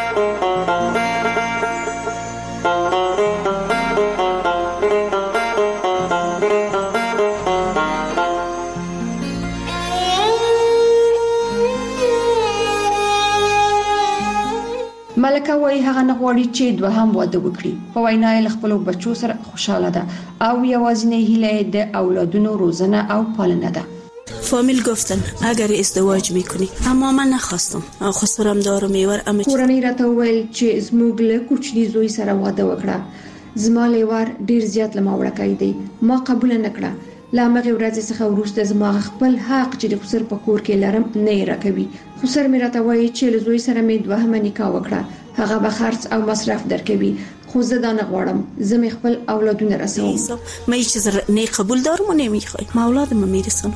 ملکه وایي هغه نه غواړي چې دوهم واده وکړي. په وینا یې خپل بچو سره خوشاله ده او یوازینی هیله د اولادونو روزنه او پالنه ده. فامیل گفتن اگر ازدواج میکنی، اما من نخواستم، خسرم دارم میور. کورنۍ راته ویل چې زموږ له کوچني زوی سره واده وکړه. زما لیوار ډیر زیات لمه وړکای دی، ما قبول نه کړه. لامغه ورځ څخه وروسته زما خپل حق چې د خسر په کور کې لرم نه راکوي. خسر مې راته وایي چې له زوی سره مې دوهمه نکاح وکړه، هغه به خرڅ او مصرف درکوي، خو زه دا نه غواړم. زه مې خپل اولادونه رسوم. مې چې نه قبول دارم نه میخوای، ما اولادم میرسم.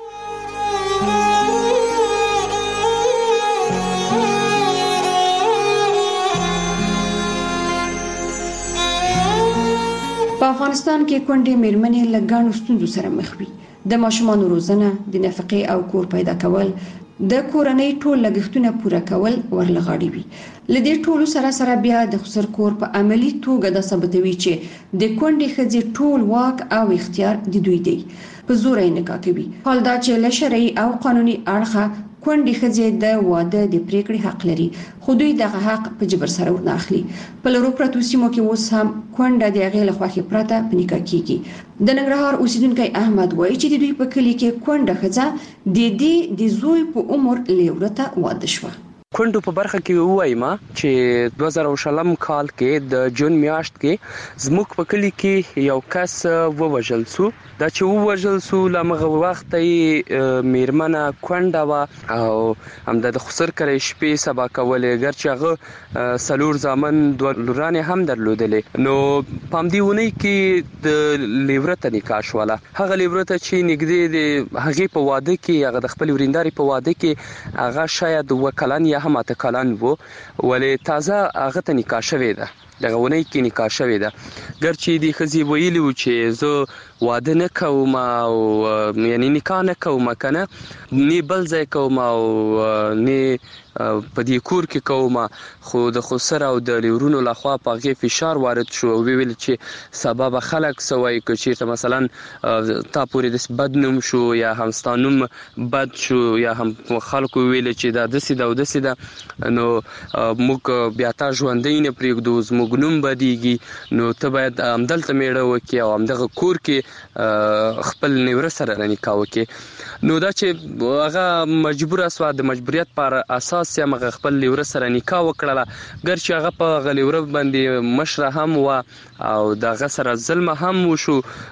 په افغانستان کې کونډې میرمنې له ګڼو ستونزو سره مخ وي. د ماشومانو روزنه، د نفقې او کور پیدا کول، د کورنۍ ټول لګښتونه پوره کول ورلغاړي وي. لدې ټولو سره بیا د خسر کور په عملی توګه د ثابتوي چې د کونډې ښځې ټول واک او اختیار د دوی دی. په زور یې نکاح کوي. حال دا چې له شرعي او قانوني اړخه کونډې ښځې د واده د پریکړې حق لري، خو دوی دغه حق په جبر سره ورنه اخلي. په لرو پرتو سیمو کې اوس هم کونډه د هغې له خوښې پرته په نکاح کیږي. د ننګرهار اوسیدونکی احمد وایي چې د دوی په کلي کې کونډه ښځه د زوی په عمر لیورته واده شوه. کونډو په برخه کې وایم چې 2020 کال کې د جون میاشت کې زموږ په کلی کې یو کس ووژل شو. دا چې ووژل شو لمغه وخت یې میرمنه کونډه و او هم د خسر کرے شپې سبا کولې، ګرچې هغه سلور زامن دوه لورانې هم درلودلې. نو پامدیونی کې د لیورته نکاح شوله. هغه لیورته چې نګدې د هغه په واده کې هغه د خپل ورینداري په واده کې هغه شاید وکلان یا هم اتکلان وو، ولې تازه هغه ته نکاح شوې ده، دغه ونی کې نکاح شوې ده. ګرچې د خزي ویلو چې زه واده نه کوم او یعنی نکاح نه کوم کنه، نه بل ځای کوم او نه په دې کور کې کوم، خو د خسر او د لیورونو لخوا په غي فشار وارد شو او ویل چې سبب خلک سوي چې مثلا تا پورې د بدنوم شو یا همستانوم بد شو یا هم خلکو ویل چې دا د سیده او د سیده، نو موږ بیا تا ژوندۍ نه پرېږدو، زموږ نوم بدیږي، نو ته باید همدلته میړه وکړې او همدغه کور کې خپل نیوره سره نکاح وکړې. نو دا چې هغه مجبور اسوا د مجبوریت پر اساس یې هغه خپل لیوره سره نکاح وکړه، ګرچې هغه په غلیوره باندې مشره هم و او دغه سره ظلم هم وشو.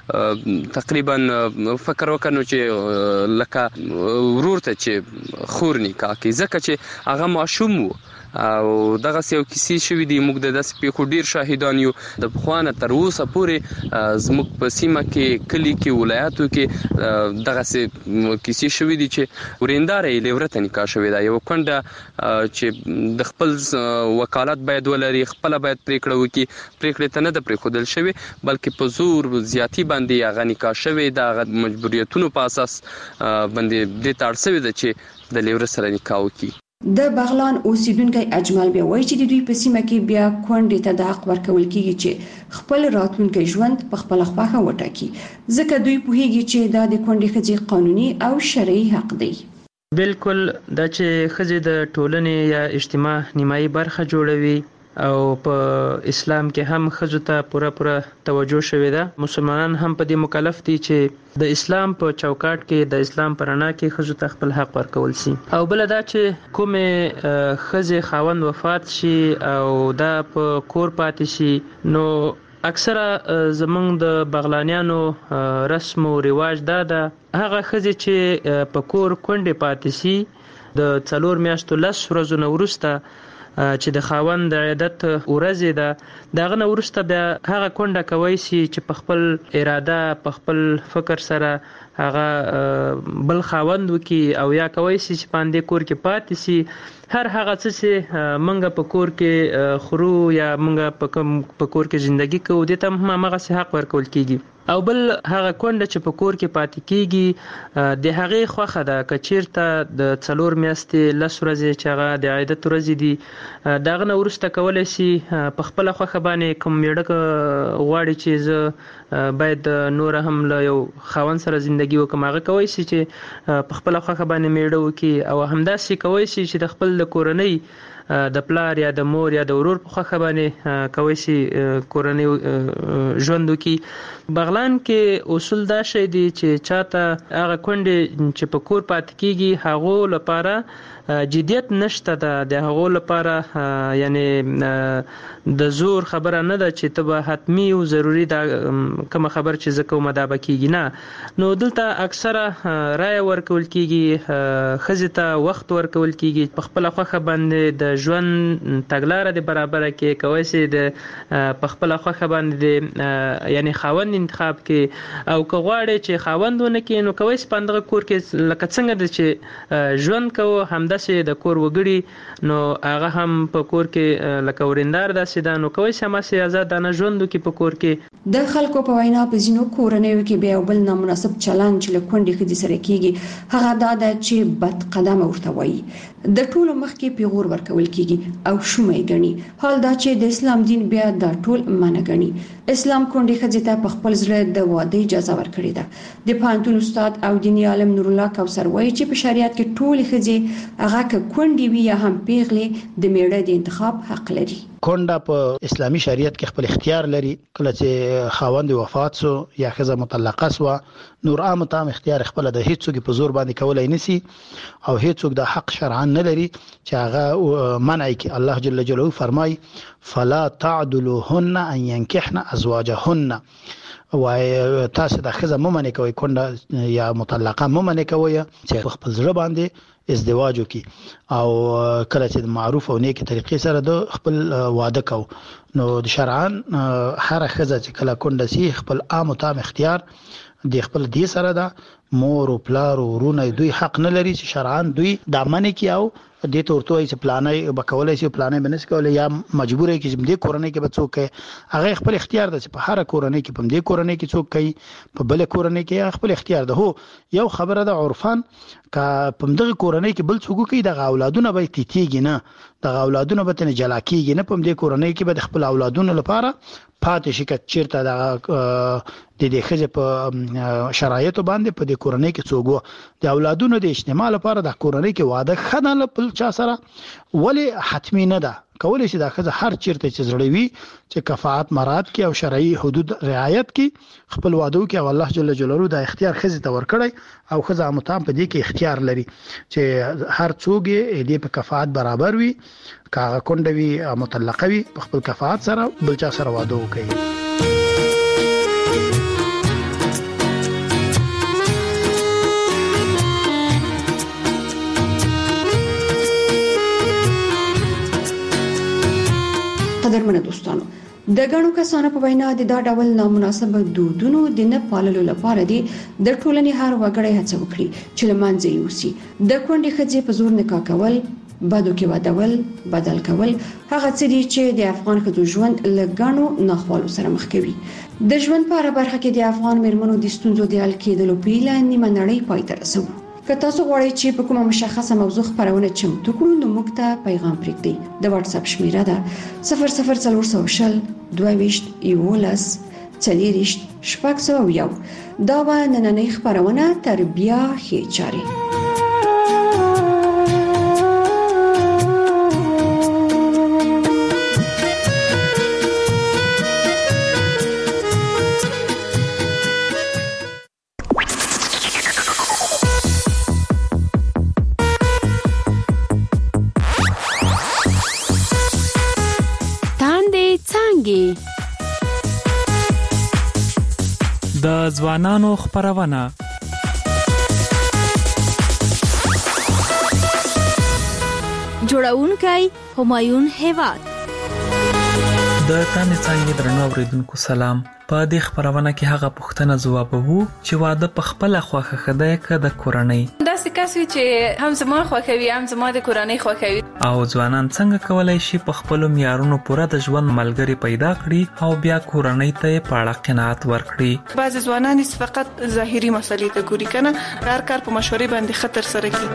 تقریبا فکر وکړو چې لکه ورور ته چې خور نکاح کوي، ځکه چې هغه معصوم و او دغه یو کیسې شوې دي. موږ د داسې پیښو ډیر شاهدان یو. د پخوانه تر اوسه پورې زموږ په سیمه کې، کلی کې، ولایتو کې دغه کیسې شوې دي چې وریندارې لیورته نکاح شوې ده. یو کونډه چې د خپل وکالت باید ولري، خپل باید پریکړه وکړي، پریکړه ته نه د پریښودل شوی بلکې په زور زیاتی باندې هغه نکاح شوې ده. هغه مجبوریتونو په اساس باندې د تړسوي ده چې د لیور سره نکاح وکړي. د بغلان اوسیدونکو اجمل بیا وایي چې د دوی په سیمه کې بیا کونډې ته د حق ورکول کیږي چې خپل راتلونکي ژوند په خپل خواخه وټاکي، ځکه دوی پوهیږي چې دا د کونډې ښځې قانوني او شرعي حق دی. بالکل دا چې ښځې د ټولنې یا اجتماع نیمایي برخه جوړوي، او په اسلام کې هم ښځو ته پوره توجه شوې ده. مسلمانان هم په دې مکلف دي چې د اسلام په چوکاټ کې د اسلام په رڼا کې ښځو ته خپل حق ورکول شي. او بل دا چې کومه ښځې خاوند وفات شي او دا په کور پاتې شي، نو اکثره زمونږ د بغلانیانو رسم او رواج دا ده هغه ښځې چې په کور کونډې پاتې شي د 4 میاشتو 10 ورځې نه وروسته چې د خاوند د عیادت ورځې ده دغه نه وروسته بیا هغه کونډه کوي چې په خپل اراده په خپل فکر سره هغه بل خاوند وکي او یا کوي چې پاندې کور کې پاتې شي. هر هغه څه چې منګه په کور کې خورو یا منګه په کور کې ژوندۍ کوو د ته هم هغه حق ورکول کیږي. او بل هغه کونډه چې په کور کې پاتې کیږي د هغې خوخه ده که چیرته د 4 میاشتې 10 ورځې چې هغه د عیادت ورځې دي دغه نه وروسته کولی شي په خپله خوښه باندې کوم میړه غواړي چې زه باید نور هم له یو خاوند سره زندگی وکړم هغه کولی شي چې په خپله خوښه باندې میړه وکړي او همداسې کولی شي چې د خپل د کورنۍ د پلار یا د مور یا د ورور په خوښه باندې کوي چې کورنۍ ژوند وکړي. بغلان کې اصول دا شی دی چې چاته هغه کونډې چې په کور پاتې کیږي هغو لپاره جدیت نشته ده، د هغو لپاره یعنی د زور خبره نه ده چې ته به حتمی او ضروری دا کوم خبر چې زه کوم دا به کیږي نه. نو دلته اکثره رای ورکول کیږي، ښځې ته وخت ورکول کیږي، په خپله خوښه باندې د ژوند تګلاره د برابره کې کوي چې د په خپله خوښه باندې یعنی خاوند انتخاب کې او که غواړي چې خاوندونه کې نو کوي چې پاندغه کور کې لکه څنګه د چې ژوند کوو همداسې د کور وګړي نو هغه هم په کور کې لکه وریندار داسې ده نو کوي چې هماسې آزادانه ژوند وکړي په کور کې. د خلکو په وینا په ځینو کورنیو کې بیا بل نامناسب چلند چې له کونډې ښځې سره کیږي هغه دا ده چې بد قدم ورته وایي، د ټولو مخ کې پیغور ورکول کیږي او شومې غني. حال دا چې د اسلام دین بیا دا ټول منع غني. اسلام کونډې ښځې ته په خپل زړه د واده اجازه ورکړې ده. د پوهنتون استاد او دیني عالم نور الله کوثر وایي چې په شریعت کې ټول ښځې هغه کونډې وي یا هم پیغلې د میړه د انتخاب حق لري. کونډه په اسلامي شریعت کې خپل اختیار لري. کله چې خاوند وفات سو یا ښځه مطلقه سو نور عام تام اختیار خپل د هیڅوک په زور باندې کولای نسی او هیڅوک د حق شرعاً نه لري چې هغه منع کی. الله جل جلاله فرمای فلا تعدلوهن ان ينكحن ازواجهن، وای تاسو د ښځه ممنه کوي کونډه یا مطلقه ممنه کوي چې خپل ځړ باندې ازدواج وکي او کله چې معروف او نیک طریقې سره د خپل واده کو نو د شرعاً هر ښځه چې کله کونډه سي خپل عام تام اختیار د خپل دې سره ده. مور او پلار او ورونه دوی حق نه لري چې شرعاً دوی د منې کې او د تورتوي چې پلانې بکولای شي پلانې بنس کولای یا مجبور کی چې د کورنۍ کې بچو کې هغه خپل اختیار ده چې په هر کورنۍ کې په دې کورنۍ کې څوک کوي په بل کورنۍ کې خپل اختیار ده. هو یو خبره ده عرفان کا په دغه کورنۍ کې بل څوک کوي د اولادونو به تیتیږي نه، د اولادونو به تنه جلا کیږي نه، په دې کورنۍ کې به خپل اولادونو لپاره پاتې شي کچیرته د دې خځه په شرایطو باندې په دې کورنۍ کې څوک د اولادونو د اجتماع لپاره د کورنۍ کې واده خنه په چا سره ولی حتمی نه ده. کولای شي دا خځه هر چیرته چې زړی وي چې کفاءت مراد کې او شرعي حدود رعایت کې خپل واده کې او الله جل جلاله د اختیار خځه ته ورکړي او خځه متام په دې کې اختیار لري چې هر څوک دې په کفاءت برابر وي، کاغه کونډه وي مطلقه وي، په خپل کفاءت سره بل چا سره واده وکړي. قدرمنه دوستانو، د غنو کسانو په وینا د دا ډول نامناسب دودونو د نه پاللو لپاره د ټولنې هر وګړی هڅه وکړي چې لمانځي یوسي. د کونډې ښځې په زور نکاح کول، بدو کې ودول، بدل کول هغه څه دي چې د افغان ښځو ژوند له غنو ناخوالو سره مخ کوي. د ژوند په اړه برخه کې د افغان میرمنو د ستونزو د حل کېدلو په اړه نیمه نړۍ پای ته رسوي. که تاسو غواړئ چې په کومه مشخصه موضوع خبرونه چمتو کړو نو موږ ته پیغام پرېږدئ. د واتس اپ شمیره ده 00400 22 11 40 601. دا و نننۍ خبرونه تر بیا ښې چارې. د ځوانانو خپرونه. جوړونکی همایون هیواد. د تانې څنګه درنو اوریدونکو سلام. په دې خبرونه کې هغه پوښتنه ځوابوو چې واده په خپل خوښه خدای که د کورنۍ داسې کس وي چې هم زما خوښوي هم زما د کورنۍ خوښوي. او ځوانان څنګه کولای شي په خپل معیارونو پوره د ژوند ملګری پیدا کړي او بیا کورنۍ ته په اړه قناعت ورکړي. بعض ځوانان فقط ظاهري مسلې ته ګوري کنه کار په مشورې باندې خطر سره کوي.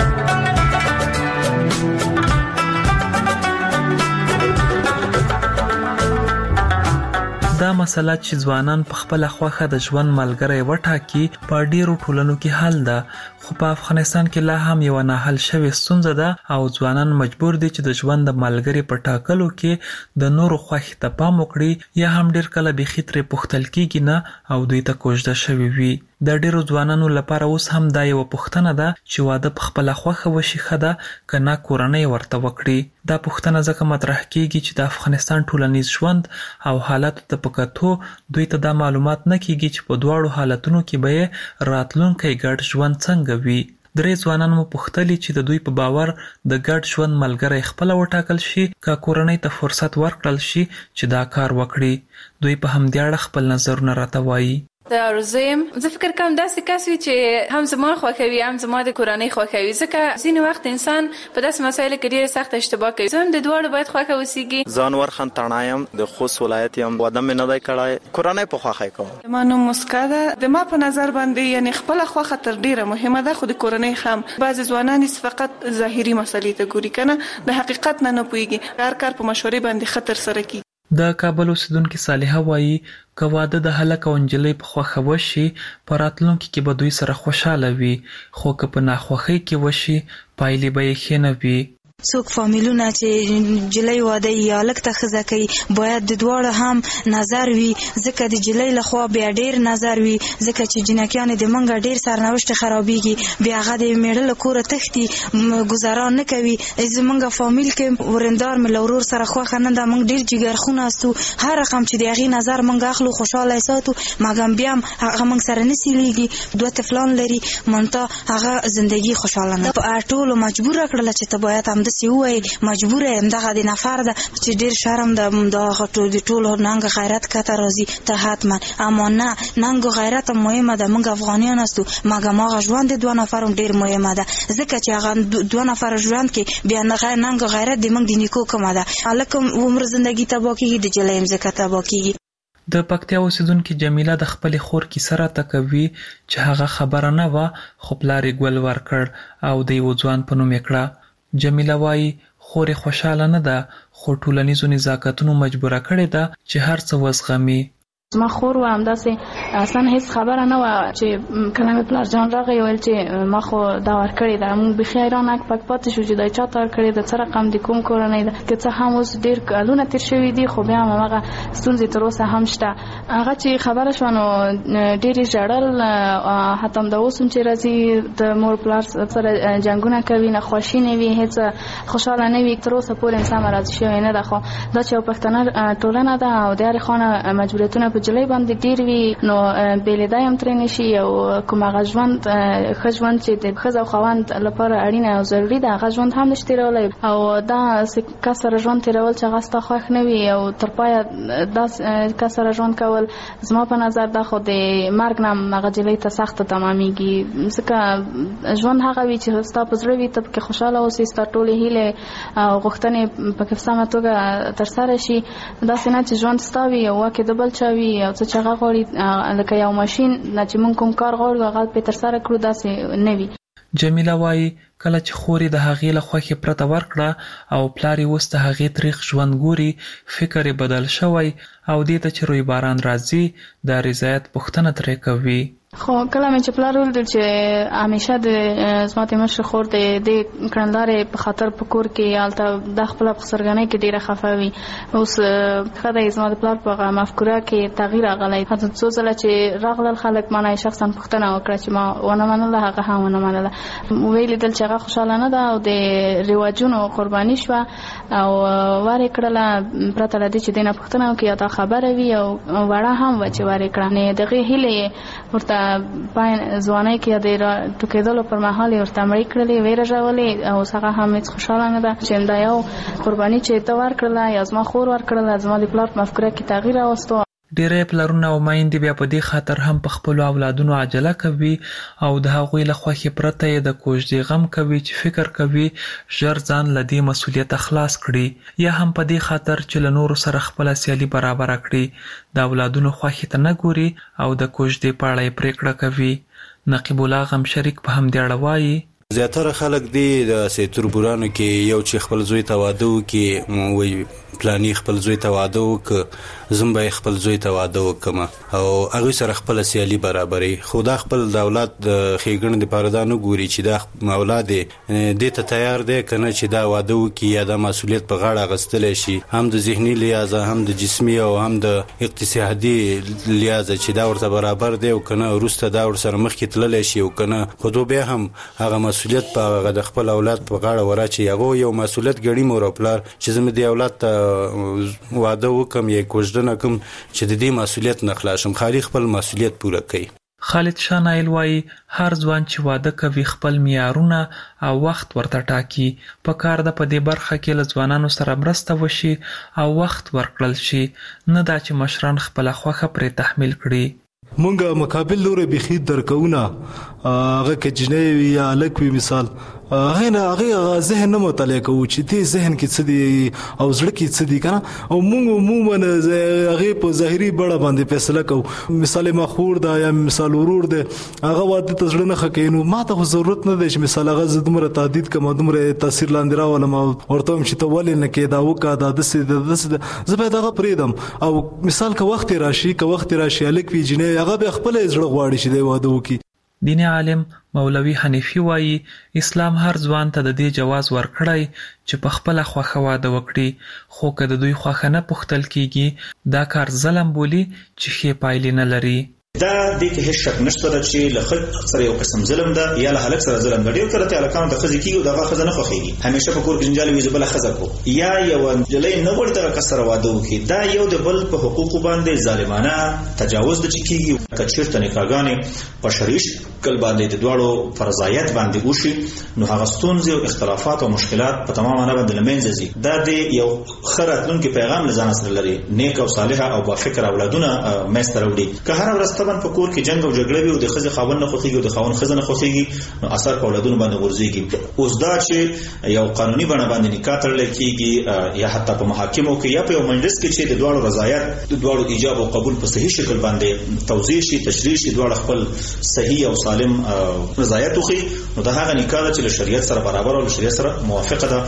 دا مسله چې ځوانان په خپل خوښه د ژوند ملګری وټاکي په ډیرو ټولنو کې حل ده، خو په افغانستان کې لا هم یو نه حل شوی ستونزه ده او ځوانان مجبور دي چې د ژوند د ملګری په ټاکلو کې د نورو خوښې ته پام وکړي یا هم ډیر کله بېخي ترې پوښتل کېږي نه او دوی ته کوژده شوي وي. د ډیرو ځوانانو لپاره اوس هم دا یو پوښتنه ده چې واده په خپل خوښه وشي ښه ده که نه کورنۍ ورته وکړي. دا پوښتنه ځکه مطرح کېږي چې د افغانستان ټولنیز ژوند او حالاتو ته په کتو دوی ته دا معلومات نه کېږي چې په دواړو حالتونو کې به یې راتلونکی ګډ ژوند څنګه وي. 3 ځوانان مو پوښتلي چې د دوی په باور د ګډ ژوند ملګری خپل وټاکل شي که کورنۍ ته فرصت ورکړل شي چې دا کار وکړي. دوی په همدې اړه خپل نظرونه راته وایي. د ارزویم زه فکر کوم داسې کس وي چې هم زما خوښوي هم زما د کورنۍ خوښوي، ځکه ځینې وخت انسان په داسې مسایلو کې ډېره سخت اشتباه کوي. زه هم د دواړو باید خوښه اوسېږي. ځان ورخن تڼایم د خوست ولایت یم، واده مې نه دی کړی، کورنۍ په خوښه کوم. زما نوم مسکا ده. د ما په نظر باندې یعنی خپل خوښه تر ډیره مهمه ده، خو د کورنۍ هم بعض ځوانان فقط ظاهري مسلې ته ګوري کنه د حقیقت نه پوهیږي، کار په مشورې باندې خطر سره کوي. د کابل اوسیدونکو صالحه وایي که واده د هلک او نجلۍ په خوښه وشي په راتلونکي کې به دوی سره خوشحاله وي، خو که په ناخوښۍ کې وشي پایلې به یې ښې نه وي. څوک فامیلونه چې جلۍ واده یا لک ته ښځه کوي باید د دواړو هم نظر وي، ځکه د جلۍ لخوا بیا ډیر نظر وي، ځکه چې جنکیانې د منګه ډیر سرنوشت خرابېږي، بیا هغه د میړه له کوره تښتي ګزاران نه کوي. زمونږ فامیل کې ورندار مې له ورور سره خوښه نه ده، موږ ډیر جګرخونه استو، هر رقم چې د هغې نظر موږ اخلو خوشحاله ساتو، مګم بیا هم هغه موږ سره نه سیلیږي. 2 طفلان لري منتها هغه زندگی خوشحاله نه. په ټولو مجبوره کړله چې ته باید هم سی وای مجبوره ام دغه د نفر ده چې ډیر شرم ده دغه ټول ننګ غیرت کته راځي ته حتما، اما نه ننګ غیرت مهمه ده. موږ افغانیان استو مګم هغه ژوند د 2 نفرم ډیر مهمه ده، ځکه چې هغه 2 نفر ژوند کې بیا ننګ غیرت د موږ د نیکو کومه ده. الکه عمر زندگی تباہ کیږي د جلیم زکه تباہ کیږي. د پکتیا اوسیدونکو جمیله د خپل خور کیسه راته کوي چې هغه خبره نه و خو پلار یې ګول ورکړ او د یو ځوان په نوم یې کړه. جمیله وایي خورې خوشحاله نه ده خو ټولنیزو نزاکتونو مجبوره کړې ده چې هر څه وزغمي. زما خور و همداسې اصلا هیڅ خبره نه وه چې کله مې پلار جان راغی ویل چې ما خو دا ورکړې ده. موږ بیخي حیران اک پک پاتې شو چې دا چا ته ورکړې ده، څه رقم د کوم کورنۍ ده، که څه هم اوس ډېر کلونه تېر شوي دي خو بیا هم هماغه ستونزې تر اوسه هم شته. هغه چې خبره شوه نو ډېر یې ژړل، حتی همدا اوس هم چې راځي د مور پلار سره جنګونه کوي، ناخواشي نه وي، هېڅ خوشحاله نه وي، تر اوسه پورې انسان راضي شوی نه ده. خو دا چې یو پښتنه ټولنه ده او د هرې خوا نه مجبوریتونه په جلۍ باندې ډیر وي نو بېلېدا هم ترې نشي. او کوم هغه ژوند ښه ژوند چې د ښځه او خاوند لپاره اړینه او ضروري ده هغه ژوند هم نشي تېرولی، او دا کس سره ژوند تېرول چې هغه ستا خوښ نه وي او تر پایه دا کس سره ژوند کول زما په نظر دا خو د مرګ نه هغه جلۍ ته سخته تمامیږي، ځکه ژوند هغه وي چې ستا په زړه وي ته پکې خوشحاله اوسې، ستا ټولې هیلې او غوښتنې پکې په سمه توګه ترسره شي. داسې نه چې ژوند ستا وي او واک د بل چا وي او څه چې هغه غواړي لکه یو ماشین نه چې موږ کوم کار غواړو هغه پرې ترسره کړو، داسې نه وي. جمیله وایي کله چې خورې د هغې له خوښې پرته ورکړه او پلار یې اوس د هغې تریخ ژوند ګوري فکر یې بدل شوی او دې ته چې روی باران راځي د رضایت پوښتنه ترې کوي. خو کله مې چې پلار ولیدل چې همیشه د زما د مشر خور د کړندلارې په خاطر په کور کې هلته د خپله په سرګنۍ کې ډېره خفه وي. اوس ښه دی زما د پلار په مفکوره کې تغییر راغلی. حتی څو ځله چې راغلل خلک ما نه شخصا پوښتنه وکړه چې ما ونه منله، هغه هم ونه منله. ویې لیدل چې هغه خوشحاله نه ده او د رواجونو قرباني شوه او وارې کړله پرته له دې چې دې نه پوښتنه وکړي یا دا خبره وي او وړه هم وه چې وارې کړه. دغې هیلې ورته ځوانۍ کې د ټوکېدلو پر مهال یې ورته مړې کړلې، ویې رژولې او اوس هغه هم هېڅ خوشحاله نه ده چې دا یو قرباني چې ته ورکړله یا زما خور ورکړله زما د پلار په مفکوره کې تغییر راوستو. ډېری پلرونه او میندې بیا په دې خاطر هم په خپلو اولادونو عجله کوي او د هغوی له خوښې پرته یې د کوژدې غم کوي چې فکر کوي ژر ځان له دې مسؤلیته خلاص کړي، یا هم په دې خاطر چې له نورو سره خپله سیالي برابره کړي د اولادونو خوښې ته نه ګوري او د کوژدې په اړه یې پرېکړه کوي. نقیب الله غم شریک په همدې اړه وایي زیاتره خلک دی د تربورانو کې یو چې خپل زوی ته واده وکړي وایي پلانی خپل زوی ته واده وکړه زم به خپل زوی ته واده وکړم او هغوی سره خپله سیالي برابري، خو دا خپل د اولاد د ښېګڼې دپاره دا نه ګوري چې دا اولاد دې ته تیار دی که نه چې دا واده وکړي یا دا مسؤلیت په غاړه اخیستلی شي، هم د ذهني لحاظه هم د جسمي او هم د اقتصادي لحاظه چې دا ورته برابر دی او که نه وروسته دا ورسره مخکې تللی شي او که نه خو دو بیا هم هغه مسؤلیت په هغه د خپل اولاد په غاړه وراچي. هغه یو مسؤلیت ګڼي مور او پلار چې زه مې دې اولاد ته واده وکم یا کوژدنه کوم چې د دې مسؤلیت نه خلاص شم، خالي خپل مسؤلیت پوره کوي. خالد شاه نایل وایي هر ځوان چې واده کوي خپل معیارونه او وخت ورته ټاکي. په کار ده په دې برخه کې له ځوانانو سره مرسته وشي او وخت ورکړل شي، نه دا چې مشران خپله خوښه پرې تحمیل کړي. مونږه مقابل لوري بخید درکونه هغه کې جنې یا الک وی مثال هغه ذهن نه مطالعه کوو چې دې ذهن کې څه دی او زړه کې څه دی کنه او مونږ عموما هغه په ظاهري بڑا باندې فیصله کوو. مثال ما خور دا یا مثال ورور دی هغه واده ته زړه نه خکینو ما ته ضرورت نه دی چې مثال هغه زدمره تعدید کوم دمره تاثیر لاندې راولم ورته چې ته ولې نه کې دا وکا دا د زه به دغه پریدم او مثال که وخت راشي الک وی جنې هغه به خپل زړه غواړي چې دی واده وکي. دیني عالم مولوي حنیفي وایي اسلام هر ځوان ته د دې جواز ورکړی چې په خپله خوښه واده وکړي، خو که د دوی خوښه نه پوښتل کیږي دا کار ظلم بولي چې ښې پایلې نه لري. دا د کې هیڅ شک نشته چې له خځې سره یو قسم ظلم ده یا له هلک سره ظلم ده. ډېر کله ته هلکانو ته ښځې کېږي او دغه ښځه نه خوښېږي، همیشه په کور کې جنجال وي زه بله ښځه کړو یا یوه نجلۍ نه غواړي دغه کس سره واده وکړي. دا یو د بل په حقوقو باندې ظالمانه تجاوز ده چې کېږي. که چېرته نکاحګانې په شرعي شکل باندې د دواړو فرضایت باندې وشي نو هغه ستونزې او اختلافات او مشکلات په تمامه معنه باندې له منځه ځي. دا د یو ښه راتلونکي پیغام له ځانه سره لري، نیک او صالحه او بافکره اولادونه منځته راوړي. که هره ورځ طبعا په کور کې جنګ او جګړه وي او د ښځې خاوند نه خوښېږي او د خاوند ښځه نه خوښېږي نو اثر په اولادونو باندې غورځېږي. اوس دا چې یو قانوني بڼه باندې نکاح تړلی کېږي یا حتی په محاکمو کې یا په یو مجلس کې چې د دواړو رضایت د دواړو ایجاب او قبول په صحیح شکل باندې توضیح شي تشریح شي دواړه خپل صحیح او سالم رضایت وښيي نو دا هغه نکاح ده چې له شریعت سره برابر او له شریعت سره موافقه ده.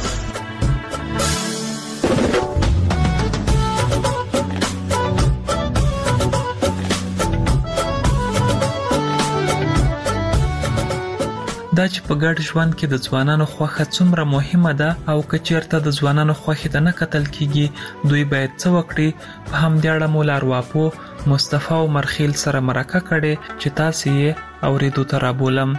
دا چې په ګډ ژوند کې د ځوانانو خوښه څومره مهمه ده او که چېرته د ځوانانو خوښې ته نه کتل کېږي دوی باید څه وکړي. په همدې اړه مو لارواپو مصطفی او مرخیل سره مرکه کړې چې تاسې یې اورېدو ته رابولم.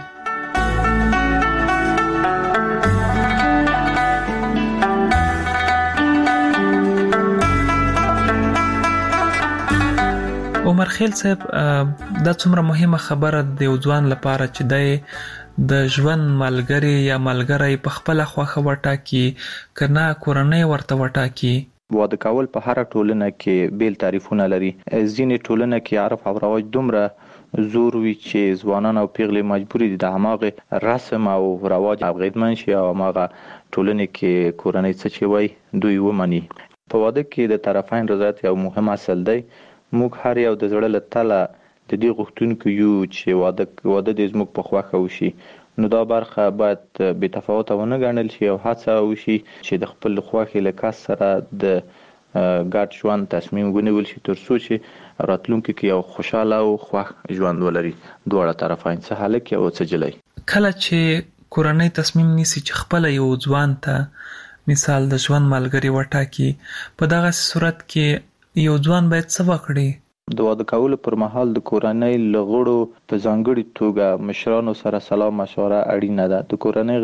عمرخیل صاحب دا څومره مهمه خبره د یو ځوان لپاره چې دی د ژوند ملګری یا ملګری په خپله خوښه وټاکي که نه کورنۍ ورته وټاکي. واده کول په هره ټولنه کې بیل تعریفونه لري. ځینې ټولنه کې عرف او رواج دومره زور وي چې ځوانان او پیغلې مجبوري دي د هماغې رسم او رواج اغېزمن شي او هماغه ټولنې کې کورنۍ څه چې وایي دوی ومني. په واده کې د طرفین رضایت یو مهم اصل دی. موږ هر یو د زړه له تله د دې غوښتونکو یو چې واده دې زموږ په خوښه وشي نو دا برخه باید بې تفاوته ونه ګڼل شي او هڅه وشي چې د خپل خوښې له کس سره د ګډ ژوند تصمیم ونیول شي ترڅو چې راتلونکي کې یو خوشاله او خوښ ژوند ولري دواړه طرفین، څه هلک او څه جلۍ. کله چې کورنۍ تصمیم نیسي چې خپل یو ځوان ته مثال د ژوند ملګری وټاکي، په دغه صورت کې یو ځوان باید څه وکړي؟ د واده کولو پر مهال د کورنۍ له غړو په ځانګړي توګه مشرانو سره سلا مشوره اړینه ده. د کورنۍ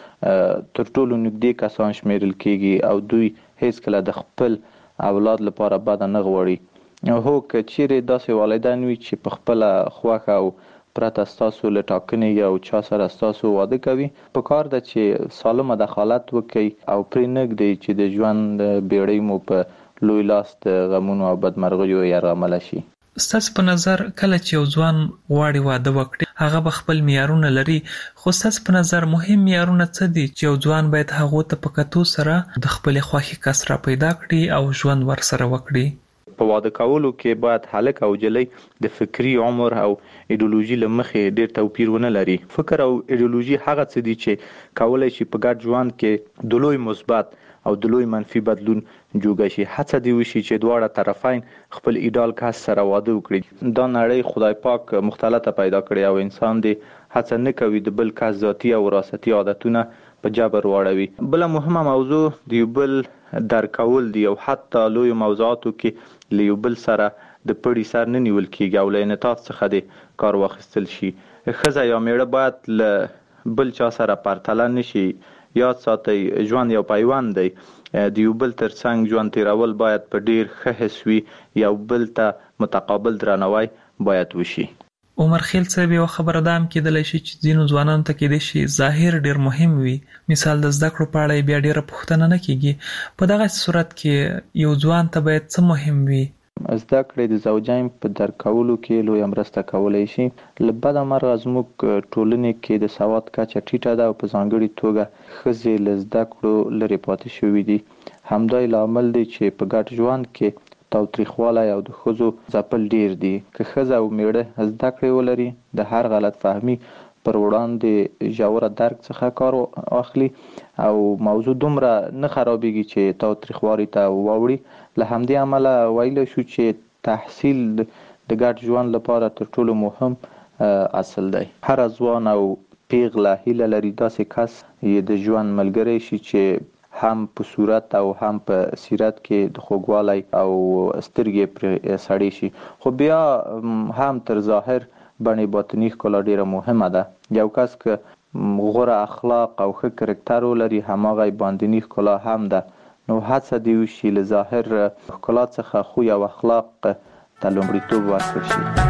غړي تر ټولو نږدې کسان شمیرل کیږي او دوی هیڅ کله د خپل اولاد لپاره بد نه غواړي. هو که چیرې داسې والدین وي چې په خپل خوښه او پرته ستاسو له ټاکنې یو چا سره ستاسو واده کوي، په کار ده چې سالمه دخالت وکړي او پرې نږدي چې د ژوند بیړۍ مو په لوی لاس د غمونو او بدمرغیو یرغمل شي. ستاسو په نظر کله چې یو ځوان غواړي واده وکړي، هغه به خپل معیارونه لري، خو ستاسو په نظر مهم معیارونه څه دي چې یو ځوان باید هغو ته په کتو سره د خپلې خوښې کس را پیدا کړي او ژوند ورسره وکړي؟ په واده کولو کې باید هلک او جلۍ د فکری عمر او ایډیولوژي له مخې ډېر توپیر ونه لري. فکر او ایډیولوژي هغه څه دي چې کولای شي په ګډ ژوند کې د لوی مثبت او د لوی منفي بدلون جوړ شي. هڅه دی وشي چې دواړه طرفین خپل ایډال کس سره واده وکړي. دا نړۍ خدای پاک مختلطه پیدا کړې او انسان دی هڅه نه کوي د بل کس ذاتي او وراثتي عادتونه په جبر واړوي. بل مهمه موضوع د یو بل درکول دی او حتی لوی موضوعاتو کې له یو بل سره د پړی سر نه نیول کیږي او له انعطاف څخه د کار واخیستل شي. ښځه یا میړه باید له بل چا سره پرتله نشي. یاد ساتئ ژوند یو پیوند دی، د یو بل ترڅنګ ژوند تیرول باید په ډیر ښه حس وي، یو بل ته متقابل درناوی باید وشي. عمر خیل صاحب یو خبره ده هم کېدلی شي چې ځینو ځوانانو ته کېدای شي ظاهر ډیر مهم وي، مثال د زده کړو په اړه بیا ډیره پوښتنه نه کیږي. په دغه صورت کې یو ځوان ته باید څه مهم وي؟ زده کړې د زوجین په درک کولو کې لویه مرسته کولی شي. له بده مرغه زموږ ټولنې کې د سواد کچه ټیټه ده او په ځانګړې توګه ښځې له زده کړو لرې پاتې شوي دي. همدا لامل دی چې په ګډ ژوند کې تاوتریخوالی او د ښځو ځپل ډیر دي. که ښځه او میړه زده کړې ولري، د هر غلط فهمي پر وړاندې ژوره درک څخه کار اخلي او موضوع دومره نه خرابېږي چې تاوتریخوالي ته واوړي. له همدې امله ویلی شو چې تحصیل د ګډ ژوند لپاره تر ټولو مهم اصل دی. هر ځوان او پیغله هیله لري داسې کس یې د ژوند ملګری شي چې هم په صورت او هم په سیرت کې د خوږوالی او سترګې پرې سړې شي. خو بیا هم تر ظاهر بڼې باطني ښکلا ډیره مهمه ده. یو کس که غوره اخلاق او ښه کرکټر ولري، هماغه باطني ښکلا هم ده. نو هڅه دې وشي له ظاهر ښکلا څخه خوی او اخلاق ته لومړیتوب ورکړل شي.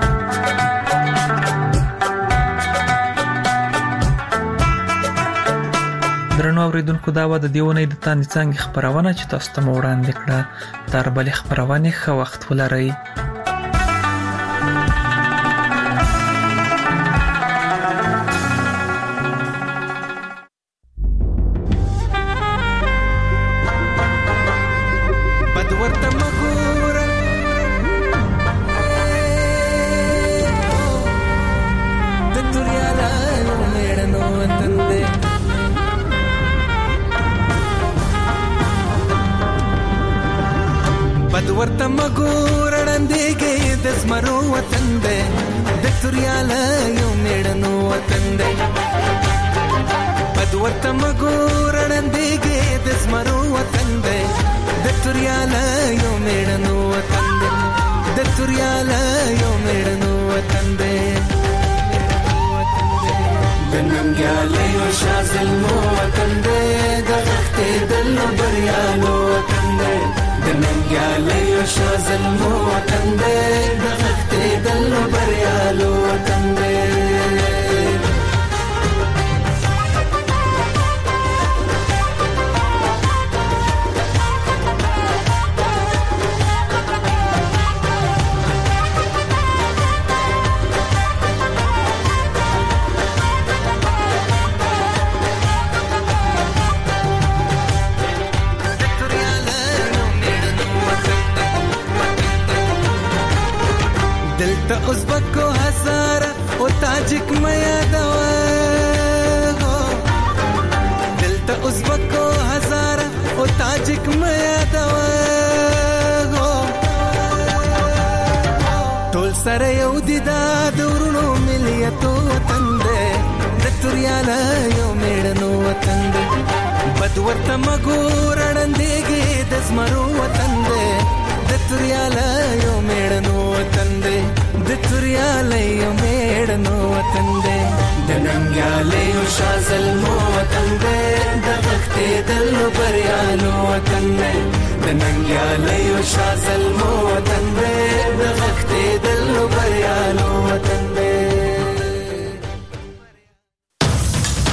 درنو اوریدونکو، دا وه د دې اونۍ د تاندې څانګې خپرونه چې تاسو ته مو وړاندې کړه. تر بلې خپرونې ښه وخت ولرئ. ورته مګور وړاندېږي د زمرو وطن دی، د توریاله یو میړنو وطن دی. بد ورته مګور وړاندېږي د زمرو وطن دی، د توریاله یو میړنو وطن دی، د توریاله یو میړنو وطن دی. د ننګیالیو شاه زلمو وطن دی، د غښتېدلو بریالو وطن دی. د ننګیالیو شاه زلمو وطن دی، د غښتېدلو بریالو وطن دی. دلته ازبکو هزاره سره یو دی دا دورونو ملیتو وطن دی د توریاله یو میړنو وطن دی بد ورته مګور اړندېږي د زمرو وطن دی د توریاله یو میړنو وطن دی د توریاله یو میړنو وطن دی د ننګیاله یو شازلمو وطن دی د وختې دلو بریالو وطن دی د ننګیاله یو شازلمو وطن دی د وختې دلو بریالو